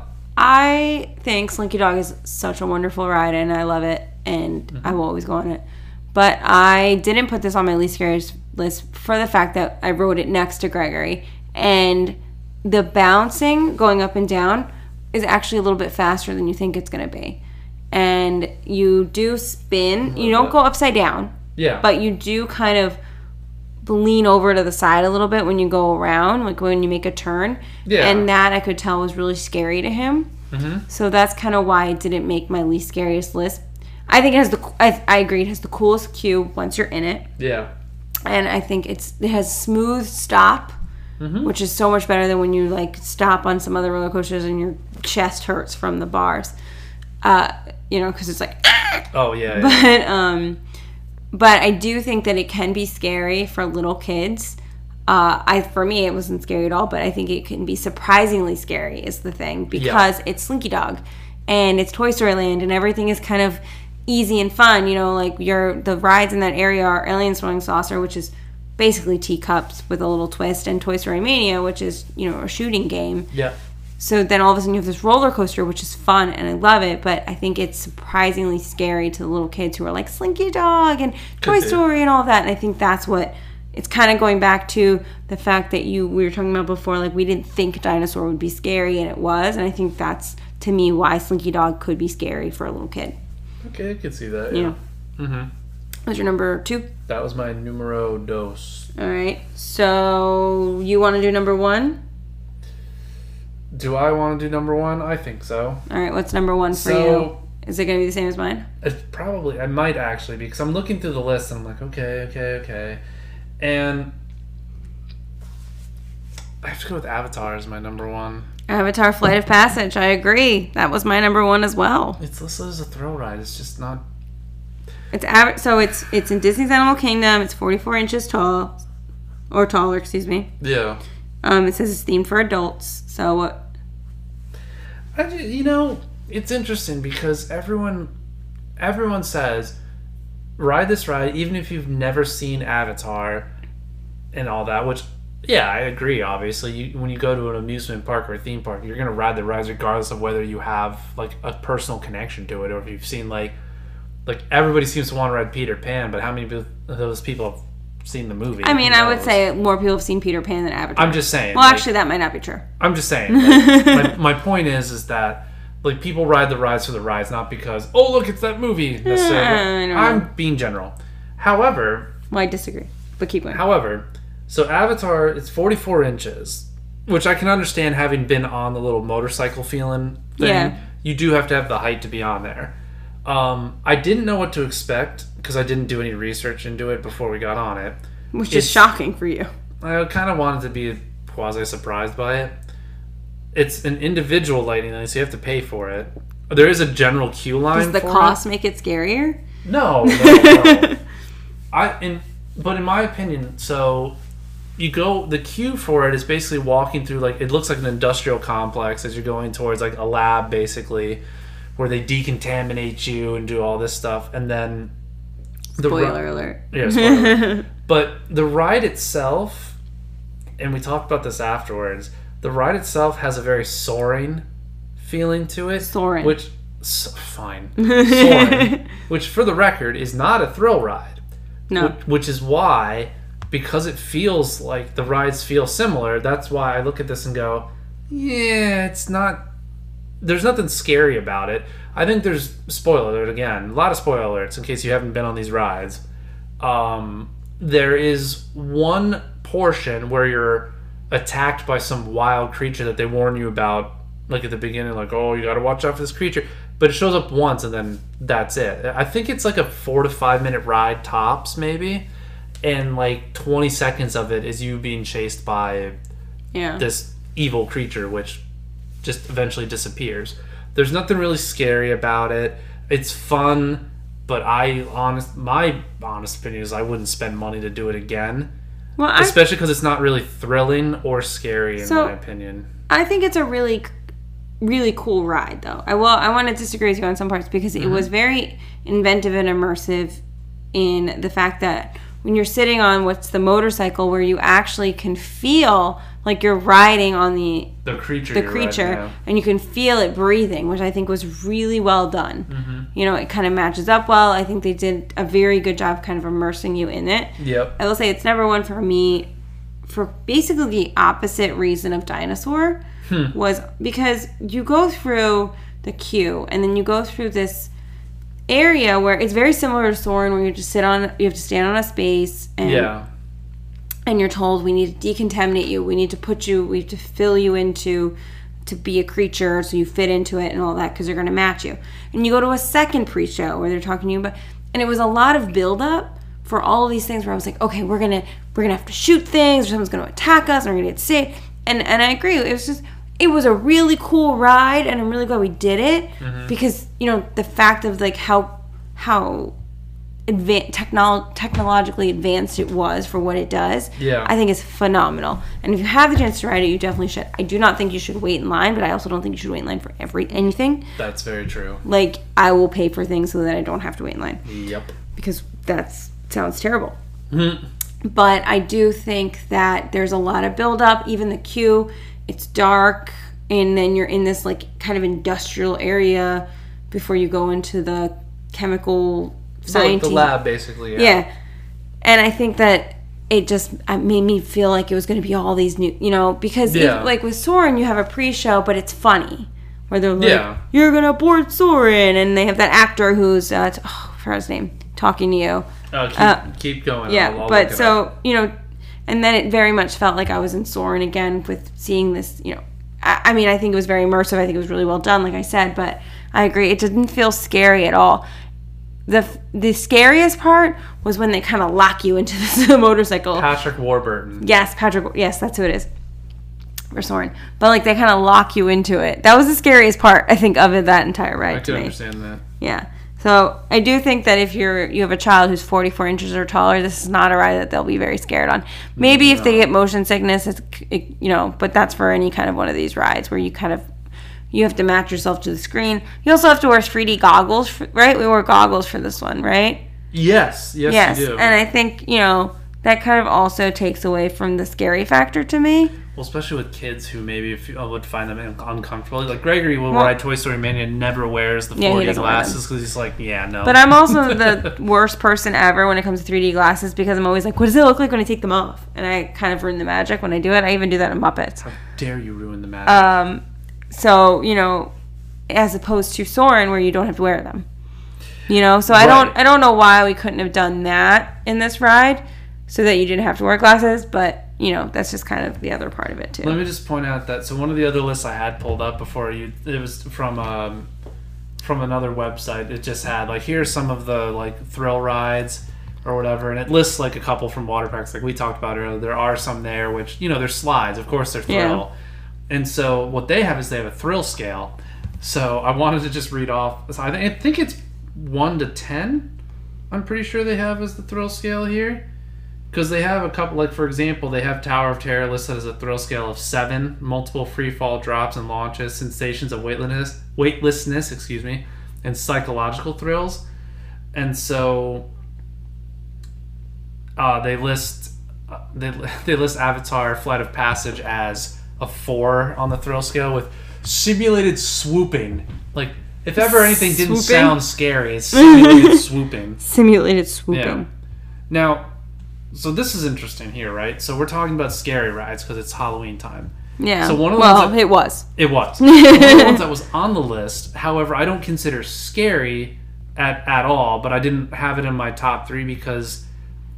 I think Slinky Dog is such a wonderful ride, and I love it, and Mm-hmm. I will always go on it. But I didn't put this on my least scariest list for the fact that I wrote it next to Gregory, and the bouncing going up and down is actually a little bit faster than you think it's going to be. And you do spin. You don't go upside down, Yeah. but you do kind of lean over to the side a little bit when you go around, like when you make a turn. Yeah. And that I could tell was really scary to him. Mm-hmm. So that's kind of why it didn't make my least scariest list. I think it has the, I, I agree, it has the coolest cue once you're in it. Yeah. And I think it's it has smooth stop, Mm-hmm. which is so much better than when you like stop on some other roller coasters and your chest hurts from the bars. Uh, you know, because it's like, Oh yeah. yeah. but um, but I do think that it can be scary for little kids. Uh, I for me it wasn't scary at all, but I think it can be surprisingly scary is the thing because it's Slinky Dog, and it's Toy Story Land, and everything is kind of easy and fun. You know, like your the rides in that area are Alien Swirling Saucer, which is basically teacups with a little twist, and Toy Story Mania, which is you know a shooting game. Yeah. So then all of a sudden you have this roller coaster, which is fun and I love it, but I think it's surprisingly scary to the little kids who are like Slinky Dog and Toy be. Story and all that. And I think that's what it's kind of going back to the fact that you we were talking about before, like we didn't think dinosaur would be scary and it was, and I think that's to me why Slinky Dog could be scary for a little kid. Okay, I can see that. Yeah. Yeah. Mm-hmm. What's your number two? That was my numero dos. All right. So you want to do number one? Do I want to do number one? I think so. All right. What's number one for So- you? Is it going to be the same as mine? It's probably I might actually because I'm looking through the list and I'm like, okay, okay, okay, and I have to go with Avatar as my number one. Avatar Flight of Passage. I agree. That was my number one as well. It's listed as a thrill ride. It's just not. It's av- so it's it's in Disney's Animal Kingdom. It's forty-four inches tall, or taller, excuse me. Yeah. Um, it says it's themed for adults. So what? I ju- you know, it's interesting because everyone, everyone says, ride this ride even if you've never seen Avatar, and all that. Which, yeah, I agree. Obviously, you, when you go to an amusement park or a theme park, you're gonna ride the rides regardless of whether you have like a personal connection to it or if you've seen like, like everybody seems to want to ride Peter Pan, but how many of those people have seen the movie? I mean, Who I would knows? say more people have seen Peter Pan than Avatar. I'm just saying. Well, like- actually, that might not be true. I'm just saying. Like, my, my point is, is that like people ride the rides for the rides, not because oh look, it's that movie. Necessarily. I don't know. I'm being general. However, Well, I disagree, but keep going. however, so Avatar it's forty-four inches, which I can understand having been on the little motorcycle feeling thing. Yeah. You do have to have the height to be on there. Um, I didn't know what to expect because I didn't do any research into it before we got on it. Which it's- is shocking for you. I kind of wanted to be quasi surprised by it. It's an individual lighting lane, so you have to pay for it. There is a general queue line. Does the for cost it. make it scarier? No, no, no. I in but in my opinion, so you go the queue for it is basically walking through like it looks like an industrial complex as you're going towards like a lab basically, where they decontaminate you and do all this stuff, and then the Spoiler ri- alert. Yeah, spoiler alert. But the ride itself, and we talked about this afterwards, the ride itself has a very Soaring feeling to it. Soarin'. Which, so, fine. Soarin'. Which, for the record, is not a thrill ride. No. Which, which is why, because it feels like the rides feel similar, that's why I look at this and go, yeah, it's not... There's nothing scary about it. I think there's, spoiler alert again, a lot of spoiler alerts in case you haven't been on these rides. Um, there is one portion where you're attacked by some wild creature that they warn you about, like at the beginning, like, oh, you gotta watch out for this creature. But it shows up once and then that's it. I think it's like a four to five minute ride tops, maybe. And like twenty seconds of it is you being chased by Yeah. this evil creature, which just eventually disappears. There's nothing really scary about it. It's fun, but I honest my honest opinion is I wouldn't spend money to do it again. Well, I, Especially because it's not really thrilling or scary, in So- my opinion. I think it's a really, really cool ride, though. I will. I want to disagree with you on some parts because it was very inventive and immersive in the fact that when you're sitting on what's the motorcycle, where you actually can feel like you're riding on the The creature. the you're creature, riding, yeah. and you can feel it breathing, which I think was really well done. Mm-hmm. You know, it kind of matches up well. I think they did a very good job kind of immersing you in it. Yep. I will say it's never one for me for basically the opposite reason of Dinosaur Hmm. was because you go through the queue and then you go through this area where it's very similar to Soarin', where you just sit on, you have to stand on a space and Yeah. and you're told we need to decontaminate you, we need to put you, we have to fill you into to be a creature so you fit into it and all that because they're going to match you. And you go to a second pre-show where they're talking to you about, and it was a lot of build-up for all of these things where I was like, okay, we're gonna we're gonna have to shoot things, or someone's gonna attack us, and we're gonna get saved. And and I agree, it was just it was a really cool ride, and I'm really glad we did it Mm-hmm. because you know the fact of like how how advan- technol- technologically advanced it was for what it does, Yeah. I think is phenomenal. And if you have the chance to ride it, you definitely should. I do not think you should wait in line, but I also don't think you should wait in line for every anything. That's very true. Like I will pay for things so that I don't have to wait in line Yep. because that's sounds terrible. Mhm. But I do think that there's a lot of build up. Even the queue, it's dark, and then you're in this like kind of industrial area before you go into the chemical So, science. the lab, basically. Yeah. Yeah, and I think that it just it made me feel like it was going to be all these new, you know, because Yeah. if, like with Soarin', you have a pre-show, but it's funny where they're like, Yeah. "You're gonna board Soarin'," and they have that actor who's uh, t- oh, I forgot his name, talking to you. Uh, keep, Uh, keep going. Yeah, I'll- I'll but look it so up. you know, and then it very much felt like I was in Soarin' again with seeing this. You know, I, I mean, I think it was very immersive. I think it was really well done, like I said. But I agree, it didn't feel scary at all. the The scariest part was when they kind of lock you into this motorcycle. Patrick Warburton. Yes, Patrick. Yes, that's who it is. For Soarin', but like they kind of lock you into it. That was the scariest part, I think, of it, that entire ride I to can me. understand that. Yeah. So I do think that if you're you have a child who's forty-four inches or taller, this is not a ride that they'll be very scared on. Maybe if they No. get motion sickness, it's, it, you know, but that's for any kind of one of these rides where you kind of you have to match yourself to the screen. You also have to wear three D goggles, for, right? We wore goggles for this one, right? Yes, yes, yes. you do. And I think you know that kind of also takes away from the scary factor to me. Well, especially with kids who maybe if, uh, would find them un- uncomfortable. Like Gregory will Well- ride Toy Story Mania and never wears the Yeah, he four D doesn't wear them. glasses because he's like, yeah, no. But I'm also the worst person ever when it comes to three D glasses because I'm always like, what does it look like when I take them off? And I kind of ruin the magic when I do it. I even do that in Muppets. How dare you ruin the magic? Um, so, you know, as opposed to Soarin' where you don't have to wear them. You know, so I don't Right. I don't know why we couldn't have done that in this ride so that you didn't have to wear glasses, but you know, that's just kind of the other part of it too. Let me just point out that so one of the other lists I had pulled up before you, it was from um, from another website. It just had like here's some of the like thrill rides or whatever, and it lists like a couple from water parks like we talked about earlier. There are some there which you know they're slides, of course they're thrill, and so what they have is they have a thrill scale. So I wanted to just read off. So I thi- I think it's one to ten. I'm pretty sure they have as the thrill scale here. Because they have a couple, like for example, they have Tower of Terror listed as a thrill scale of seven, multiple free fall drops and launches, sensations of weightlessness, weightlessness, excuse me, and psychological thrills. And so uh, they list uh, they they list Avatar: Flight of Passage as a four on the thrill scale with simulated swooping. Like if ever anything didn't Swooping? sound scary, it's simulated swooping. Simulated swooping. Yeah. Now. So this is interesting here, right? So we're talking about scary rides because it's Halloween time. Yeah. So one of the well, ones that, it was. It was. One of the ones that was on the list. However, I don't consider scary at at all. But I didn't have it in my top three because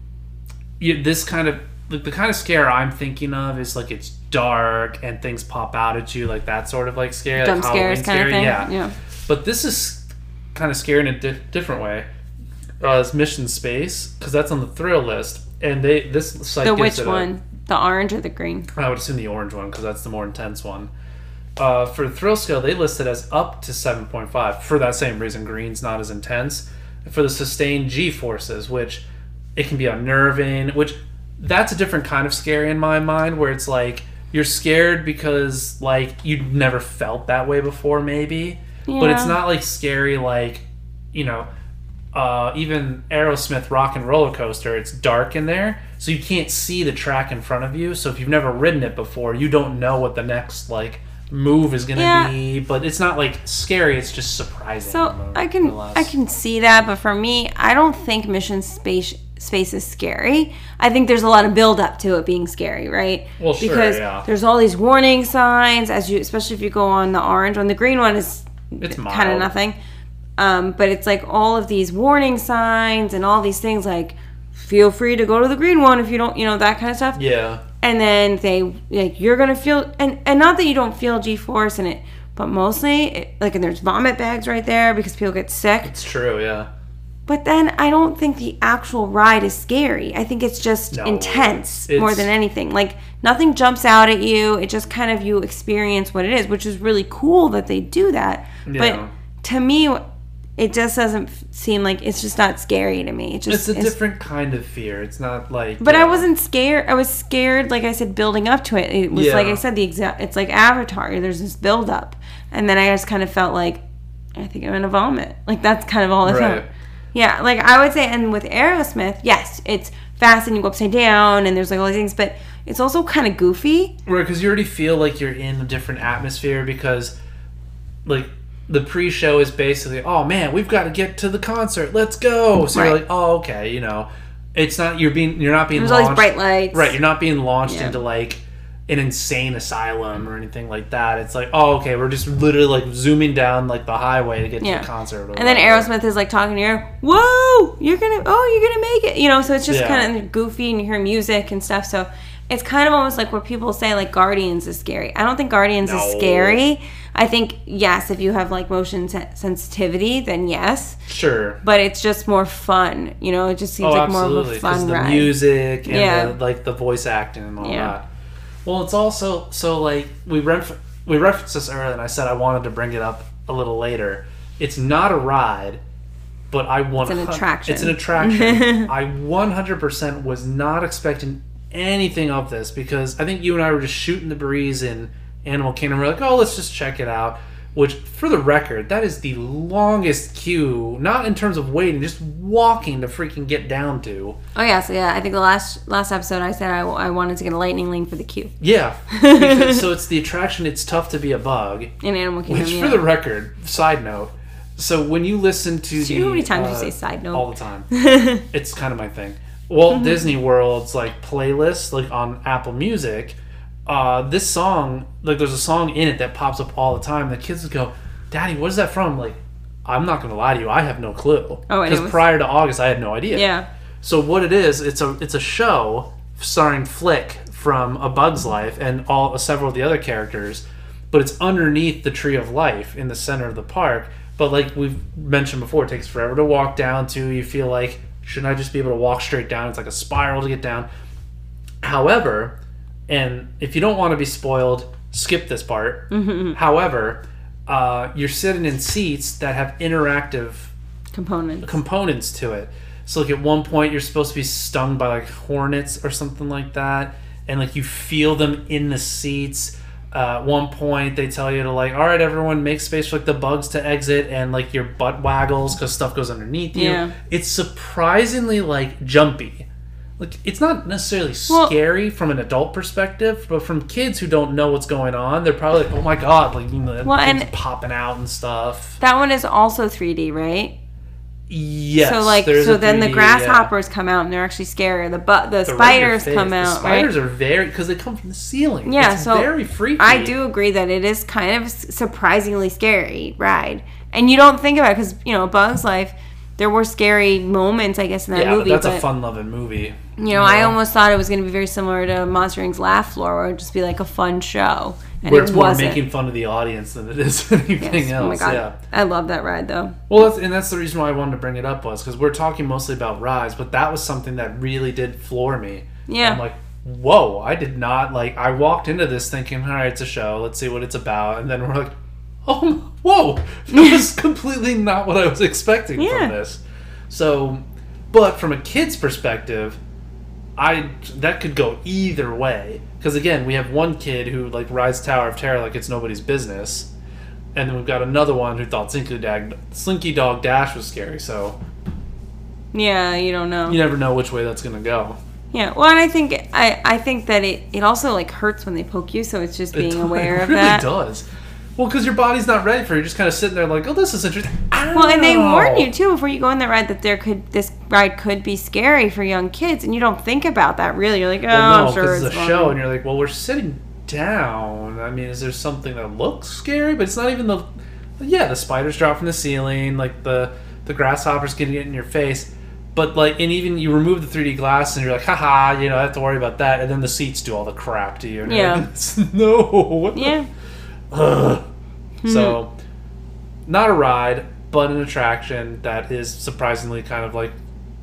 you, this kind of like the kind of scare I'm thinking of is like it's dark and things pop out at you, like that sort of like scare, Jump like scares Halloween kind scary. of thing. Yeah. Yeah. But this is kind of scary in a di- different way. Uh, it's Mission Space because that's on the thrill list. And they this site The gives which it a- one? The orange or the green? I would assume the orange one because that's the more intense one. Uh, for the thrill scale, they list it as up to seven point five for that same reason. Green's not as intense. For the sustained G forces, which it can be unnerving, which that's a different kind of scary in my mind, where it's like you're scared because like you'd never felt that way before, maybe, Yeah. but it's not like scary like you know. Uh, even Aerosmith Rock and Roller Coaster, it's dark in there, so you can't see the track in front of you. So if you've never ridden it before, you don't know what the next like move is gonna Yeah. be. But it's not like scary; it's just surprising. So more I can or less. I can see that, but for me, I don't think Mission Space Space is scary. I think there's a lot of build up to it being scary, right? Well, sure, because yeah. there's all these warning signs as you, especially if you go on the orange one. The green one is It's kind mild. of nothing. Um, but it's like all of these warning signs and all these things like feel free to go to the green one if you don't, you know, that kind of stuff. Yeah, And then they like you're gonna feel and and not that you don't feel G-force in it, but mostly it, like and there's vomit bags right there because people get sick. it's true. Yeah, But then I don't think the actual ride is scary. I think it's just No, intense it's- more than anything. Like nothing jumps out at you. It just kind of you experience what it is, which is really cool that they do that. Yeah. But to me, it just doesn't f- seem like it's just not scary to me. It just it's a different kind of fear. It's not like. But yeah. I wasn't scared. I was scared, like I said, building up to it. It was Yeah. like I said, the exact. It's like Avatar. There's this build up, and then I just kind of felt like I think I'm gonna vomit. Like that's kind of all I Right. felt. Yeah, like I would say, and with Aerosmith, yes, it's fast and you go upside down, and there's like all these things, but it's also kind of goofy. Right, because you already feel like you're in a different atmosphere because, like, the pre-show is basically, oh man, we've got to get to the concert, let's go. So you're Right. like, oh okay, you know, it's not you're being you're not being There's all launched, these bright lights. right? You're not being launched Yeah. into like an insane asylum or anything like that. It's like, oh okay, we're just literally like zooming down like the highway to get Yeah. to the concert. Or And then whatever. Aerosmith is like talking to you, whoa, you're gonna, oh, you're gonna make it, you know. So it's just Yeah. kind of goofy, and you hear music and stuff. So it's kind of almost like where people say like Guardians is scary. I don't think Guardians No. is scary. I think yes, if you have like motion sen- sensitivity, then yes. Sure. But it's just more fun, you know. It just seems Oh, like more of a absolutely. 'Cause fun the ride. music and Yeah. the, like the voice acting and all Yeah. that. Well, it's also so like we ref- we referenced this earlier, and I said I wanted to bring it up a little later. It's not a ride, but I want It's an attraction. It's an attraction. I one hundred percent was not expecting anything of this because I think you and I were just shooting the breeze in Animal Kingdom. We're like, oh, let's just check it out. Which, for the record, that is the longest queue, not in terms of waiting, just walking to freaking get down to. Oh yeah, so yeah, I think the last last episode I said I, I wanted to get a lightning lane for the queue Yeah. Because, so it's the attraction, it's tough to be a bug. in Animal Kingdom. Which, yeah. for the record, side note, so when you listen to Do the... you know how many times you uh, say side note? All the time. It's kind of my thing. Walt Disney World's, like, playlist, like, on Apple Music... Uh, this song, like, there's a song in it that pops up all the time. The kids would go, Daddy, what is that from? I'm like, I'm not going to lie to you. I have no clue. Oh, and it Because was- prior to August, I had no idea. Yeah. So what it is, it's a it's a show starring Flick from A Bug's Life and all several of the other characters, but it's underneath the Tree of Life in the center of the park. But like we've mentioned before, it takes forever to walk down to. You feel like, shouldn't I just be able to walk straight down? It's like a spiral to get down. However... And if you don't want to be spoiled, skip this part. Mm-hmm. However, uh, you're sitting in seats that have interactive Components. components to it. So like at one point you're supposed to be stung by like hornets or something like that, and like you feel them in the seats. Uh, at one point they tell you to like, all right, everyone, make space for like the bugs to exit, and like your butt waggles because stuff goes underneath you. Yeah. It's surprisingly like jumpy. Like, it's not necessarily Well, scary from an adult perspective, but from kids who don't know what's going on, they're probably like, oh my god, like, you know, Well, things and- popping out and stuff. That one is also three D, right? Yes. So like, there's so a then the three D, grasshoppers come out and they're actually scary. The bu- the yeah. They're right in your spiders face. come The out, spiders right? are very, because they come from the ceiling. Yeah, it's so very freaky. I do agree that it is kind of s- surprisingly scary ride, and you don't think about it because you know, A Bug's Life. There were scary moments, I guess, in that yeah, movie. but that's but, a fun-loving movie. You know, I almost thought it was going to be very similar to Monster Incorporated's Laugh Floor, where it would just be like a fun show. And Where it it's more wasn't. making fun of the audience than it is anything Yes. else. Oh my god, Yeah. I love that ride though. Well, that's, and that's the reason why I wanted to bring it up was because we're talking mostly about rides, but that was something that really did floor me. Yeah. I'm like, whoa, I did not, like, I walked into this thinking, all right, it's a show, let's see what it's about, and then we're like, oh, whoa, that was completely not what I was expecting Yeah. from this. So, but from a kid's perspective, I that could go either way. Because again, we have one kid who like rides Tower of Terror like it's nobody's business, and then we've got another one who thought Slinky Dog, Slinky Dog Dash was scary. So Yeah, you don't know. you never know which way that's gonna go. Yeah, well, and I think I, I think that it, it also like hurts when they poke you, so it's just being it, aware it of really that. does. Well, because your body's not ready for it. You're just kind of sitting there like, oh, this is interesting. Well, and they Ow. warn you too before you go on that ride that there could this ride could be scary for young kids, and you don't think about that really. You're like, oh, Well, no, I'm sure because it's it's a fun. show, and you're like, well, we're sitting down. I mean, is there something that looks scary? But it's not even the. Yeah, the spiders drop from the ceiling, like the the grasshoppers getting it in your face. But like, and even you remove the three D glass, and you're like, haha, you know, I have to worry about that. And then the seats do all the crap to you. And Yeah. like, no. What the- Yeah. Ugh. So, not a ride, but an attraction that is surprisingly kind of like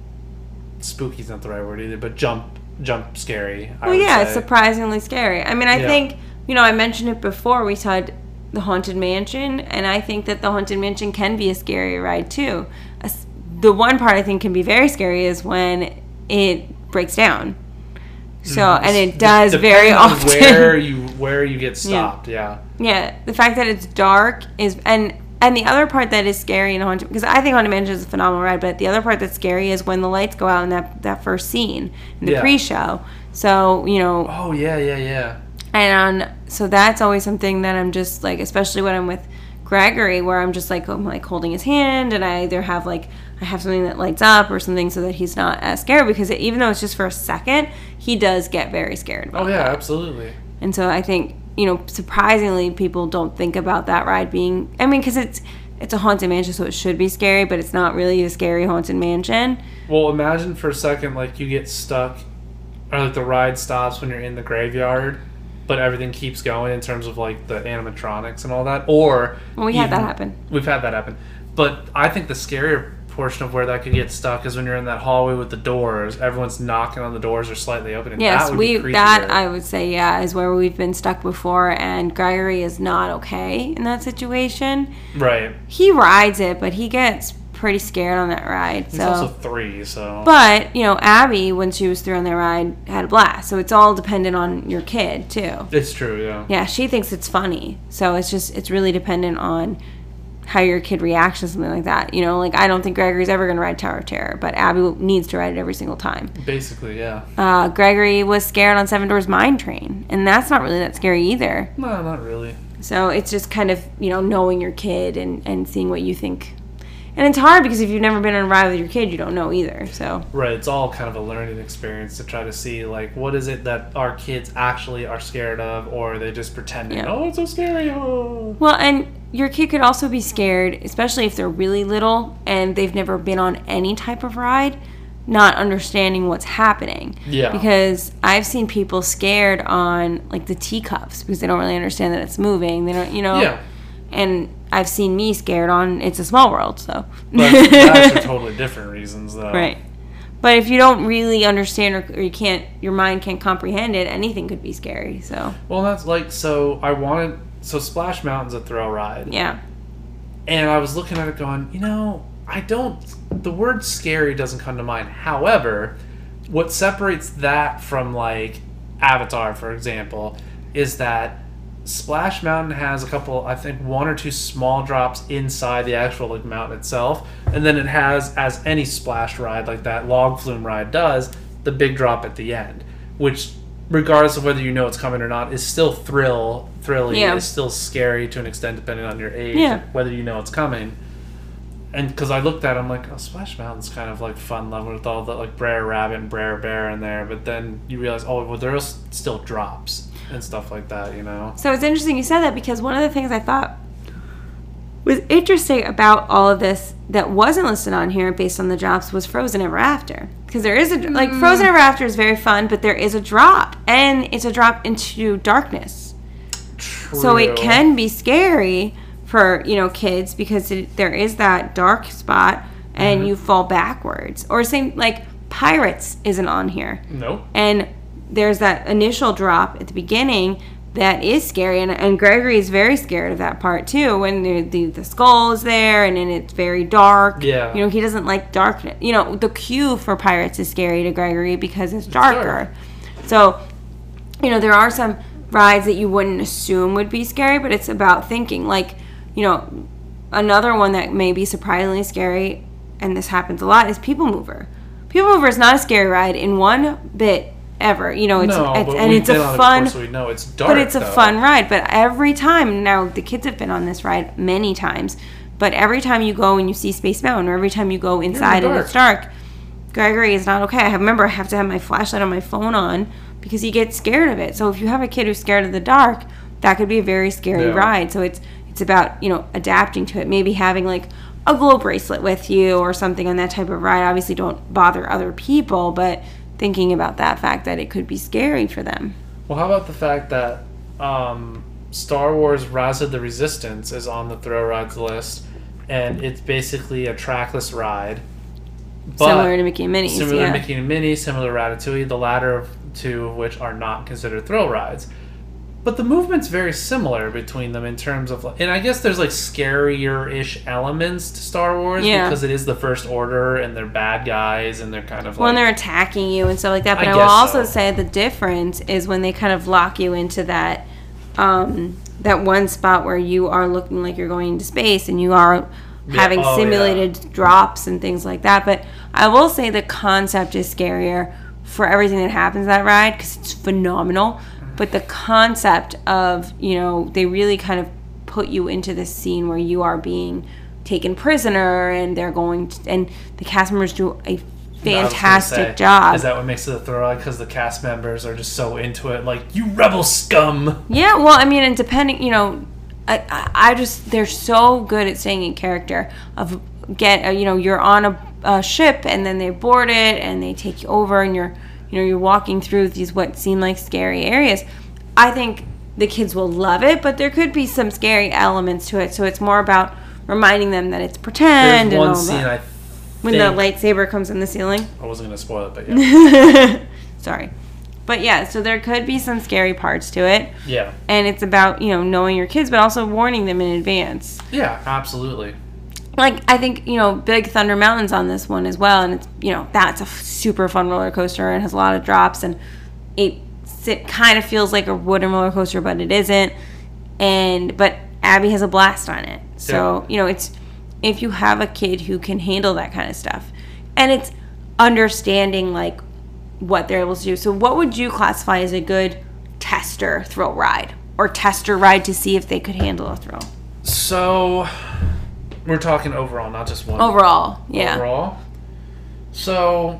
spooky is not the right word either, but jump jump scary. I Well, would yeah, say. it's surprisingly scary. I mean, I Yeah. think, you know, I mentioned it before. We saw the Haunted Mansion, and I think that the Haunted Mansion can be a scary ride too. A s- The one part I think can be very scary is when it breaks down. So, and it does Depending very on often. Where you where you get stopped, yeah. Yeah, the fact that it's dark is, and and the other part that is scary in Haunted, because I think Haunted Mansion is a phenomenal ride, but the other part that's scary is when the lights go out in that that first scene in the Yeah. pre-show. So you know, Oh yeah, yeah, yeah. and so that's always something that I'm just like, especially when I'm with Gregory, where I'm just like, I'm like holding his hand, and I either have like I have something that lights up or something so that he's not as scared, because it, even though it's just for a second, he does get very scared about Oh yeah, that. absolutely. And so I think, you know, surprisingly, people don't think about that ride being, I mean, because it's it's a Haunted Mansion, so it should be scary, but it's not really a scary Haunted Mansion. Well, imagine for a second, like you get stuck, or like the ride stops when you're in the graveyard, but everything keeps going in terms of like the animatronics and all that. Or Well, we had that even- happen. We've had that happen. But I think the scarier portion of where that could get stuck is when you're in that hallway with the doors. Everyone's knocking on the doors or slightly open. And Yes, that would we be that creepier. I would say, yeah, is where we've been stuck before, and Gregory is not okay in that situation. Right. He rides it, but he gets pretty scared on that ride. He's So, also three, so. but you know, Abby, when she was through on that ride, had a blast. So it's all dependent on your kid too. It's true, yeah. Yeah, she thinks it's funny. So it's just, it's really dependent on how your kid reacts to something like that. You know, like I don't think Gregory's ever going to ride Tower of Terror, but Abby needs to ride it every single time. Basically, yeah. Uh, Gregory was scared on Seven Doors Mine Train, and that's not really that scary either. No, not really. So it's just kind of, you know, knowing your kid and, and seeing what you think. And it's hard because if you've never been on a ride with your kid, you don't know either. So Right, it's all kind of a learning experience to try to see, like, what is it that our kids actually are scared of, or are they just pretending, Yeah. oh, it's so scary, oh. well, and your kid could also be scared, especially if they're really little and they've never been on any type of ride, not understanding what's happening. Yeah. Because I've seen people scared on like the teacups because they don't really understand that it's moving. They don't, you know. Yeah. And I've seen me scared on It's a Small World, so. But that's for totally different reasons, though. Right. But if you don't really understand or, or you can't, your mind can't comprehend it, anything could be scary. So, Well, that's like, so I wanted, so Splash Mountain's a thrill ride. yeah. And I was looking at it going, you know, I don't the word scary doesn't come to mind. However, what separates that from like Avatar, for example, is that Splash Mountain has a couple, I think one or two small drops inside the actual like mountain itself, and then it has, as any splash ride like that log flume ride does, the big drop at the end, which regardless of whether you know it's coming or not, is still thrill, thrilling. Yeah. It's still scary to an extent, depending on your age, Yeah. whether you know it's coming. And because I looked at it, I'm like, oh, Splash Mountain's kind of like fun level with all the like Brer Rabbit and Brer Bear in there. But then you realize, oh, well, there's still drops and stuff like that, you know? So it's interesting you said that, because one of the things I thought was interesting about all of this that wasn't listed on here based on the drops was Frozen Ever After. Because there is a, like, Frozen Ever After is very fun, but there is a drop. And it's a drop into darkness. True. So it can be scary for, you know, kids, because it, there is that dark spot and Mm-hmm. you fall backwards. Or same, like, Pirates isn't on here. Nope. And there's that initial drop at the beginning that is scary, and, and Gregory is very scared of that part too, when the, the the skull is there and then it's very dark. Yeah. You know, he doesn't like darkness. You know, the queue for Pirates is scary to Gregory because it's darker. So, you know, there are some rides that you wouldn't assume would be scary, but it's about thinking. Like, you know, another one that may be surprisingly scary, and this happens a lot, is People Mover. People Mover is not a scary ride in one bit ever. You know, it's, no, it's but and we've it's a been on fun it before, so we know it's dark. but it's a though. fun ride. But every time, now the kids have been on this ride many times, but every time you go and you see Space Mountain, or every time you go inside and it's dark, Gregory is not okay. I remember I have to have my flashlight on my phone on because he gets scared of it. So if you have a kid who's scared of the dark, that could be a very scary Yeah. ride. So it's it's about, you know, adapting to it. Maybe having like a glow bracelet with you or something on that type of ride. Obviously don't bother other people, but thinking about that fact that it could be scary for them. Well, how about the fact that um, Star Wars Rise of the Resistance is on the thrill rides list, and it's basically a trackless ride. But Similar to Mickey and Minnie's, Similar yeah. to Mickey and Minnie, similar to Ratatouille, the latter of two of which are not considered thrill rides. But the movement's very similar between them in terms of, and I guess there's like scarier-ish elements to Star Wars Yeah. because it is the First Order and they're bad guys and they're kind of like... When they're attacking you and stuff like that. But I I, will guess also so. say the difference is when they kind of lock you into that um, that one spot where you are looking like you're going into space and you are Yeah. having Oh, simulated drops and things like that. But I will say the concept is scarier for everything that happens in that ride because it's phenomenal. But the concept of, you know, they really kind of put you into this scene where you are being taken prisoner and they're going to, and the cast members do a I was gonna fantastic say, job. Is that what makes it a thrill ride? Because the cast members are just so into it, like, you rebel scum! Yeah, well, I mean, and depending, you know, I, I, I just, they're so good at staying in character of get, uh, you know, you're on a, a ship and then they board it and they take you over and you're, you know, you're walking through these what seem like scary areas. I think the kids will love it, but there could be some scary elements to it. So it's more about reminding them that it's pretend There's and one all scene that. I When the think- lightsaber comes in the ceiling. I wasn't going to spoil it, but yeah. Sorry. But yeah, so there could be some scary parts to it. Yeah. And it's about, you know, knowing your kids, but also warning them in advance. Yeah, absolutely. Like, I think, you know, Big Thunder Mountain's on this one as well. And it's, you know, that's a super fun roller coaster and has a lot of drops. And it, it kind of feels like a wooden roller coaster, but it isn't. And, but Abby has a blast on it. So, Yeah. you know, it's, if you have a kid who can handle that kind of stuff. And it's understanding, like, what they're able to do. So what would you classify as a good tester thrill ride? Or tester ride to see if they could handle a thrill? So, we're talking overall, not just one. Overall, yeah. Overall. So,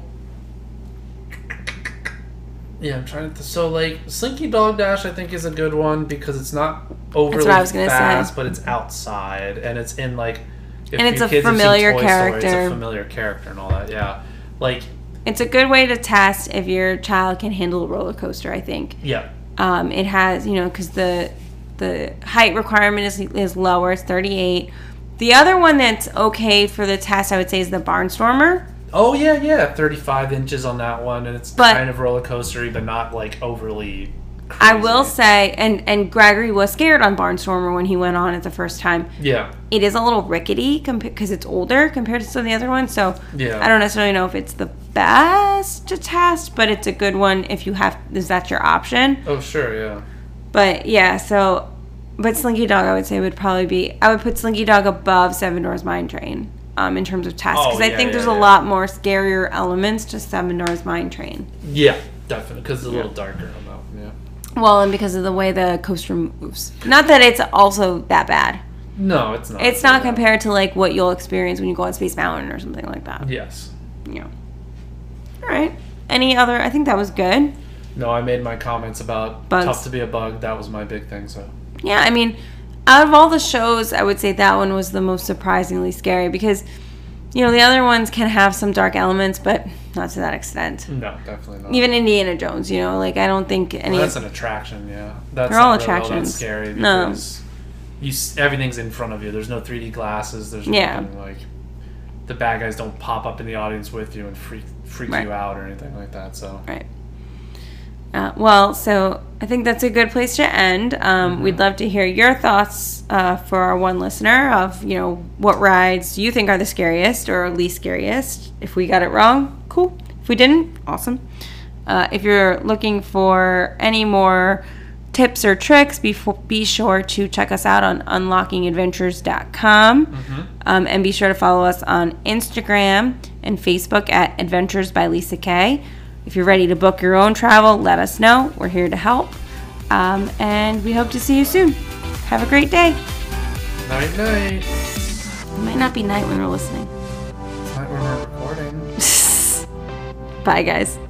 yeah, I'm trying to. So, like, Slinky Dog Dash, I think, is a good one because it's not overly what I was gonna fast, say. but it's outside and it's in like. If And it's your a kids have seen familiar Toy Story, character. it's a familiar character and all that. Yeah, like It's a good way to test if your child can handle a roller coaster, I think. yeah, Um, it has, you know, because the the height requirement is, is lower, it's thirty-eight. The other one that's okay for the test, I would say, is the Barnstormer. oh yeah, yeah, thirty-five inches on that one, and it's But- kind of roller coastery, but not like overly I will say, and, and Gregory was scared on Barnstormer when he went on it the first time. Yeah. It is a little rickety because it's older compared to some of the other ones. So yeah. I don't necessarily know if it's the best to test, but it's a good one if you have, is that your option? Oh, sure, yeah. But yeah, so, but Slinky Dog I would say would probably be, I would put Slinky Dog above Seven Doors Mine Train um, in terms of tests. Because oh, I yeah, think yeah, there's yeah. a lot more scarier elements to Seven Doors Mine Train. Yeah, definitely. Because it's a little darker on that one, yeah. Well, and because of the way the coaster moves. Not that it's also that bad. No, it's not. It's not compared to like what you'll experience when you go on Space Mountain or something like that. Yes. Yeah. All right. Any other? I think that was good. No, I made my comments about Bugs. Tough to Be a Bug. That was my big thing. So. Yeah, I mean, out of all the shows, I would say that one was the most surprisingly scary because, you know, the other ones can have some dark elements, but not to that extent. No, definitely not. Even Indiana Jones, you know, like I don't think any. Well, that's an attraction, yeah. That's They're all not really all that attractions. scary No. because you s- everything's in front of you. There's no three D glasses. There's Yeah. nothing like the bad guys don't pop up in the audience with you and freak freak Right. you out or anything like that. So Right. Uh, well, so I think that's a good place to end. Um, Mm-hmm. We'd love to hear your thoughts uh, for our one listener of, you know, what rides you think are the scariest or least scariest. If we got it wrong, cool. If we didn't, awesome. Uh, if you're looking for any more tips or tricks, be, be sure to check us out on unlocking adventures dot com. Mm-hmm. Um, and be sure to follow us on Instagram and Facebook at Adventures by Lisa Kay. If you're ready to book your own travel, let us know. We're here to help. Um, and we hope to see you soon. Have a great day. night night. It might not be night when we're listening. Night when we're recording. Bye, guys.